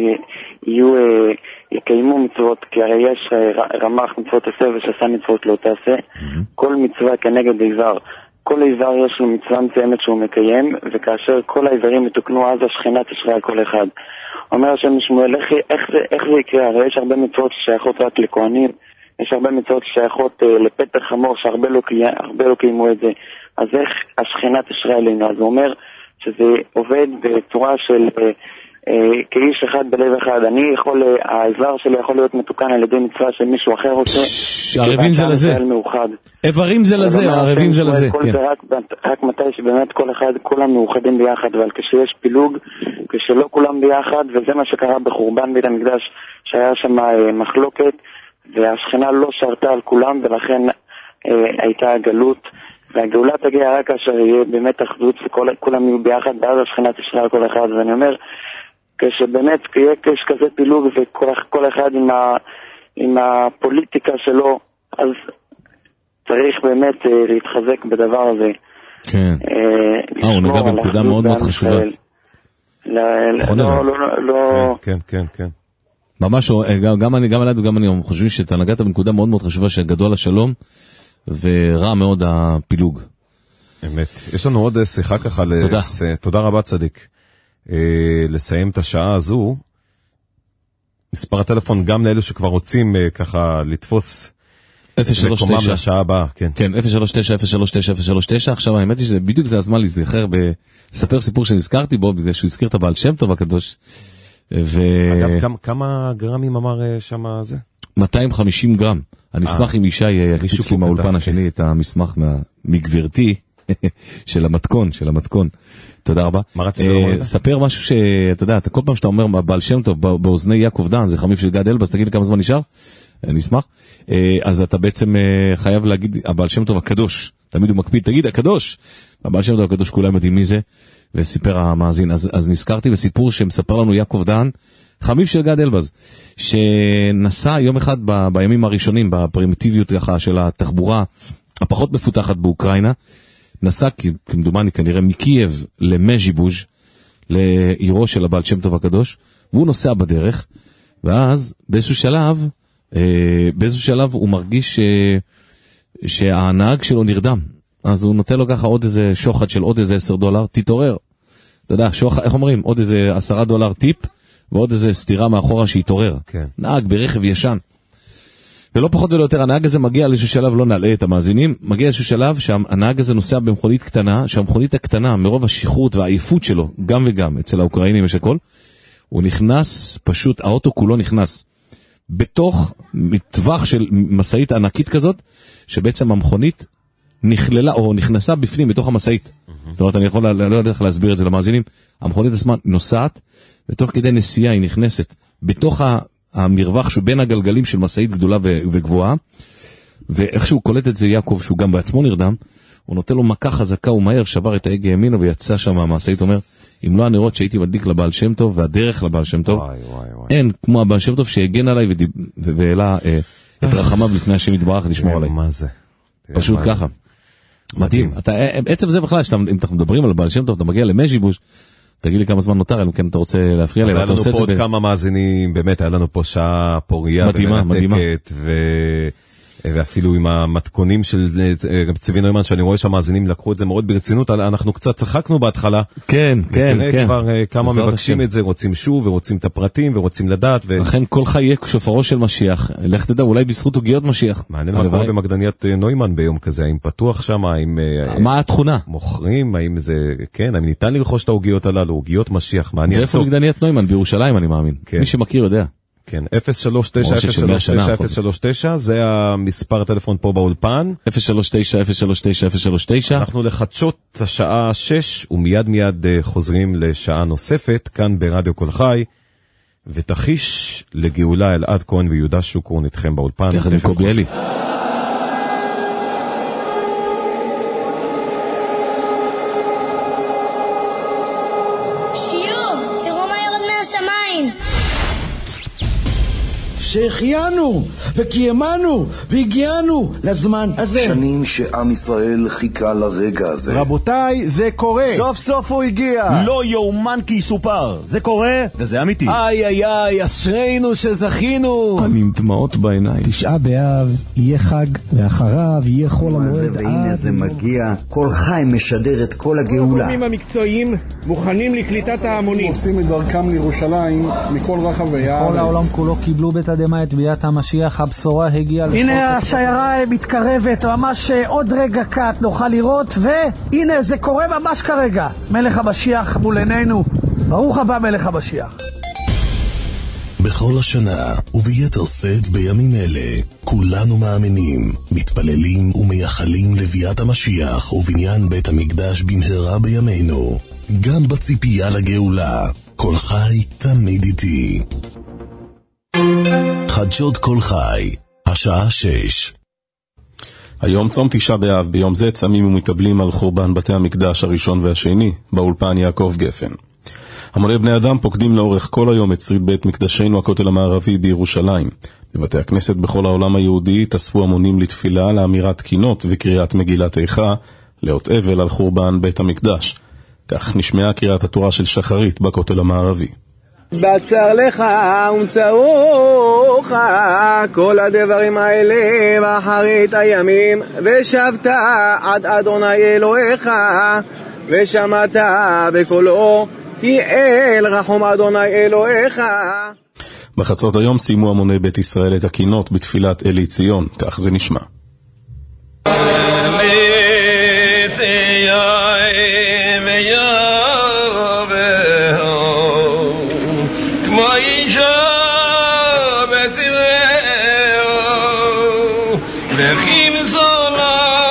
יקיימו מצוות, כי הרי יש רמ"ח מצוות עשה ושסה מצוות לא תעשה. כל מצווה כנגד עיוור. כל עיוור יש לו מצווה מסוימת שהוא מקיים, וכאשר כל העיוורים יתוקנו אז השכינה תשרה על כל אחד. אומר השם שמואל, איך זה יקרה? הרי יש הרבה מצוות ששייכות רק לכהנים, יש הרבה מצוות ששייכות לפתח חמור שהרבה לא קיימו את זה. אז איך השכינה תשרה עלינו? אז הוא אומר שזה עובד בצורה של כאיש אחד בלב אחד. העיוור שלי יכול להיות מתוקן על ידי מצווה של מישהו אחר עושה. ערבים זה לזה. איברים זה לזה, ערבים זה לזה. כל זה רק מתי שבאמת כל אחד, כולם מאוחדים ביחד, אבל כשיש פילוג, כשלא כולם ביחד, וזה מה שקרה בחורבן בית המקדש, שהיה שם מחלוקת, והשכינה לא שרתה על כולם, ולכן הייתה הגלות, והגאולה תגיע רק כאשר יהיה באמת אחדות, וכולם יהיו ביחד, ואז השכינה תשרה על כל אחד. ואני אומר, כשבאמת יש כזה פילוג וכל אחד עם הפוליטיקה שלו, אז צריך באמת להתחזק בדבר הזה. כן. הוא נגע בנקודה מאוד מאוד חשובה. כן. ממש, גם אני חושבים שאתה נגעת בנקודה מאוד מאוד חשובה, שגדול השלום ורע מאוד הפילוג. אמת. יש לנו עוד שיחה ככה. תודה. תודה רבה צדיק. לסיים את השעה הזו. מספר הטלפון גם לאלו שכבר רוצים ככה לתפוס מקומם לשעה הבאה. כן, 039-039-039. עכשיו האמת היא שבדיוק זה הזמן להזכר לספר סיפור שנזכרתי בו, בגלל שהוא הזכיר את הבעל שם טוב הקדוש. אגב, כמה גרמים אמר שם זה? 250 גרם. אני אשמח אם ישי יקפיץ לי מהאולפן השני את המסמך מגברתי של המתכון. תודה רבה. מה רצית לומר? ספר משהו שאתה יודע, כל פעם שאתה אומר בעל שם טוב באוזני יעקב דן, זה חמיף של גד אלבז, תגיד לי כמה זמן נשאר? אני אשמח. אז אתה בעצם חייב להגיד הבעל שם טוב הקדוש. תמיד הוא מקפיד, תגיד הקדוש. הבעל שם טוב הקדוש, כולם יודעים מי זה, וסיפר המאזין. אז נזכרתי בסיפור שמספר לנו יעקב דן, חמיף של גד אלבז, שנסע יום אחד בימים הראשונים, בפרימיטיביות של התחבורה הפחות מפותחת באוקראינה, נסע כמדומני כנראה מקייב למז'יבוז', לעירו של הבעל שם טוב הקדוש, והוא נוסע בדרך, ואז באיזשהו שלב הוא מרגיש שהנהג שלו נרדם, אז הוא נותן לו ככה עוד איזה שוחד של עוד איזה $10, תתעורר. אתה יודע, איך אומרים? עוד איזה $10 טיפ, ועוד איזה סתירה מאחורה שהתעורר. כן. נהג ברכב ישן. ולא פחות ולא יותר, הנהג הזה מגיע לאיזשהו שלב, לא נעלה את המאזינים, מגיע לאיזשהו שלב שהנהג הזה נוסע במכונית קטנה, שהמכונית הקטנה, מרוב השכרות והעייפות שלו, גם וגם, אצל האוקראינים יש הכל, הוא נכנס, פשוט האוטו כולו נכנס, בתוך מטווח של מסעית ענקית כזאת, שבעצם המכונית נכללה, או נכנסה בפנים, בתוך המסעית. זאת אומרת, אני יכול, לא יודע איך להסביר את זה למאזינים, המכונית עצמה נוסעת, ותוך כדי נסיעה היא נכנסת, בתוך המרווח שבין הגלגלים של מסעית גדולה וגבוהה, ואיכשהו קולט את זה יעקב, שהוא גם בעצמו נרדם, הוא נותן לו מכה חזקה, הוא מהר שבר את ההגה ימינו, ויצא שם המסעית, אומר, אם לא הנרות שהייתי מדליק לבעל שם טוב, והדרך לבעל שם טוב, אין כמו הבעל שם טוב שהגן עליי והעלה את רחמיו לפני השם יתברך לשמור עליי. מה זה? פשוט ככה. מדהים. בעצם זה בכלל, אם אנחנו מדברים על הבעל שם טוב, אתה מגיע למז'יבוז', תגיד לי כמה זמן נותר, אם כן אתה רוצה להפריע לי. אז היה לנו פה עוד כמה מאזינים, באמת היה לנו פה שעה פוריה ומנתקת, ואפילו עם המתכונים של צבי נוימן, שאני רואה שהמאזינים לקחו את זה מאוד ברצינות, אנחנו קצת צחקנו בהתחלה. כן, כן, כן. כבר כמה מבקשים את זה, רוצים שוב, ורוצים את הפרטים, ורוצים לדעת. לכן כל חיי שופרו של משיח, לך תדע, אולי בזכות עוגיות משיח. מעניין מה קורה במקדניית נוימן ביום כזה, האם פתוח שם, האם... מה התכונה? מוכרים, האם זה... כן, האם ניתן לרכוש את העוגיות הללו, עוגיות משיח, מעניין. ואיפה מקדניית נוימן? בירושלים, אני מאמין. מי שמכיר יודע. כן, 039-039, זה המספר הטלפון פה באולפן. 039-039-039. אנחנו לחדשות השעה 6, ומיד חוזרים לשעה נוספת, כאן ברדיו כל חי, ותחיש לגאולה אלעד כהן ויהודה שוקרון איתכם באולפן. יחד עם קובי אלי. שהחיינו וקיימנו והגיענו לזמן הזה. שנים שעם ישראל חיכה לרגע הזה. רבותיי, זה קורה. סוף סוף הוא הגיע. לא יאומן כי יסופר. זה קורה וזה אמיתי. איי איי איי, אשרינו שזכינו. אני עם דמעות בעיניים. 9 באב יהיה חג, ואחריו יהיה חול המועד. והנה זה מגיע, כל חי משדר את כל הגאולה. הגורמים המקצועיים מוכנים לקליטת ההמונים. עושים את דרכם לירושלים מכל רחבי הארץ. כל העולם כולו קיבלו בתדמה את ביאת המשיח, הבשורה הגיעה. הנה השיירה מתקרבת, ממש עוד רגע קט נוכל לראות, והנה זה קורה ממש כרגע. מלך המשיח מול עינינו. ברוך הבא מלך המשיח. בכל השנה וביתר שאת בימים אלה כולנו מאמינים, מתפללים ומייחלים לביאת המשיח ובניין בית המקדש במהרה בימינו. גם בציפייה לגאולה, כל חי תמיד איתי. חדשות כל חי, השעה 6. היום צום 9 באב, ביום זה צמים ומתאבלים על חורבן בתי המקדש הראשון והשני, באולפן יעקב גפן. המוני בני אדם פוקדים לאורך כל היום את שריד בית מקדשנו הכותל המערבי בירושלים. בבתי הכנסת בכל העולם היהודי תאספו המונים לתפילה, לאמירת קינות וקריאת מגילת איכה, לאות אבל על חורבן בית המקדש. כך נשמעה קריאת התורה של שחרית בכותל המערבי. בצר לך ומצאוך כל הדברים האלה באחרית הימים, ושבת עד אדוני אלוהיך ושמעת בקולו, כי אל רחום אדוני אלוהיך. בחצות היום סיימו המוני בית ישראל את הקינות בתפילת אלי ציון, כך זה נשמע. וכי מזונה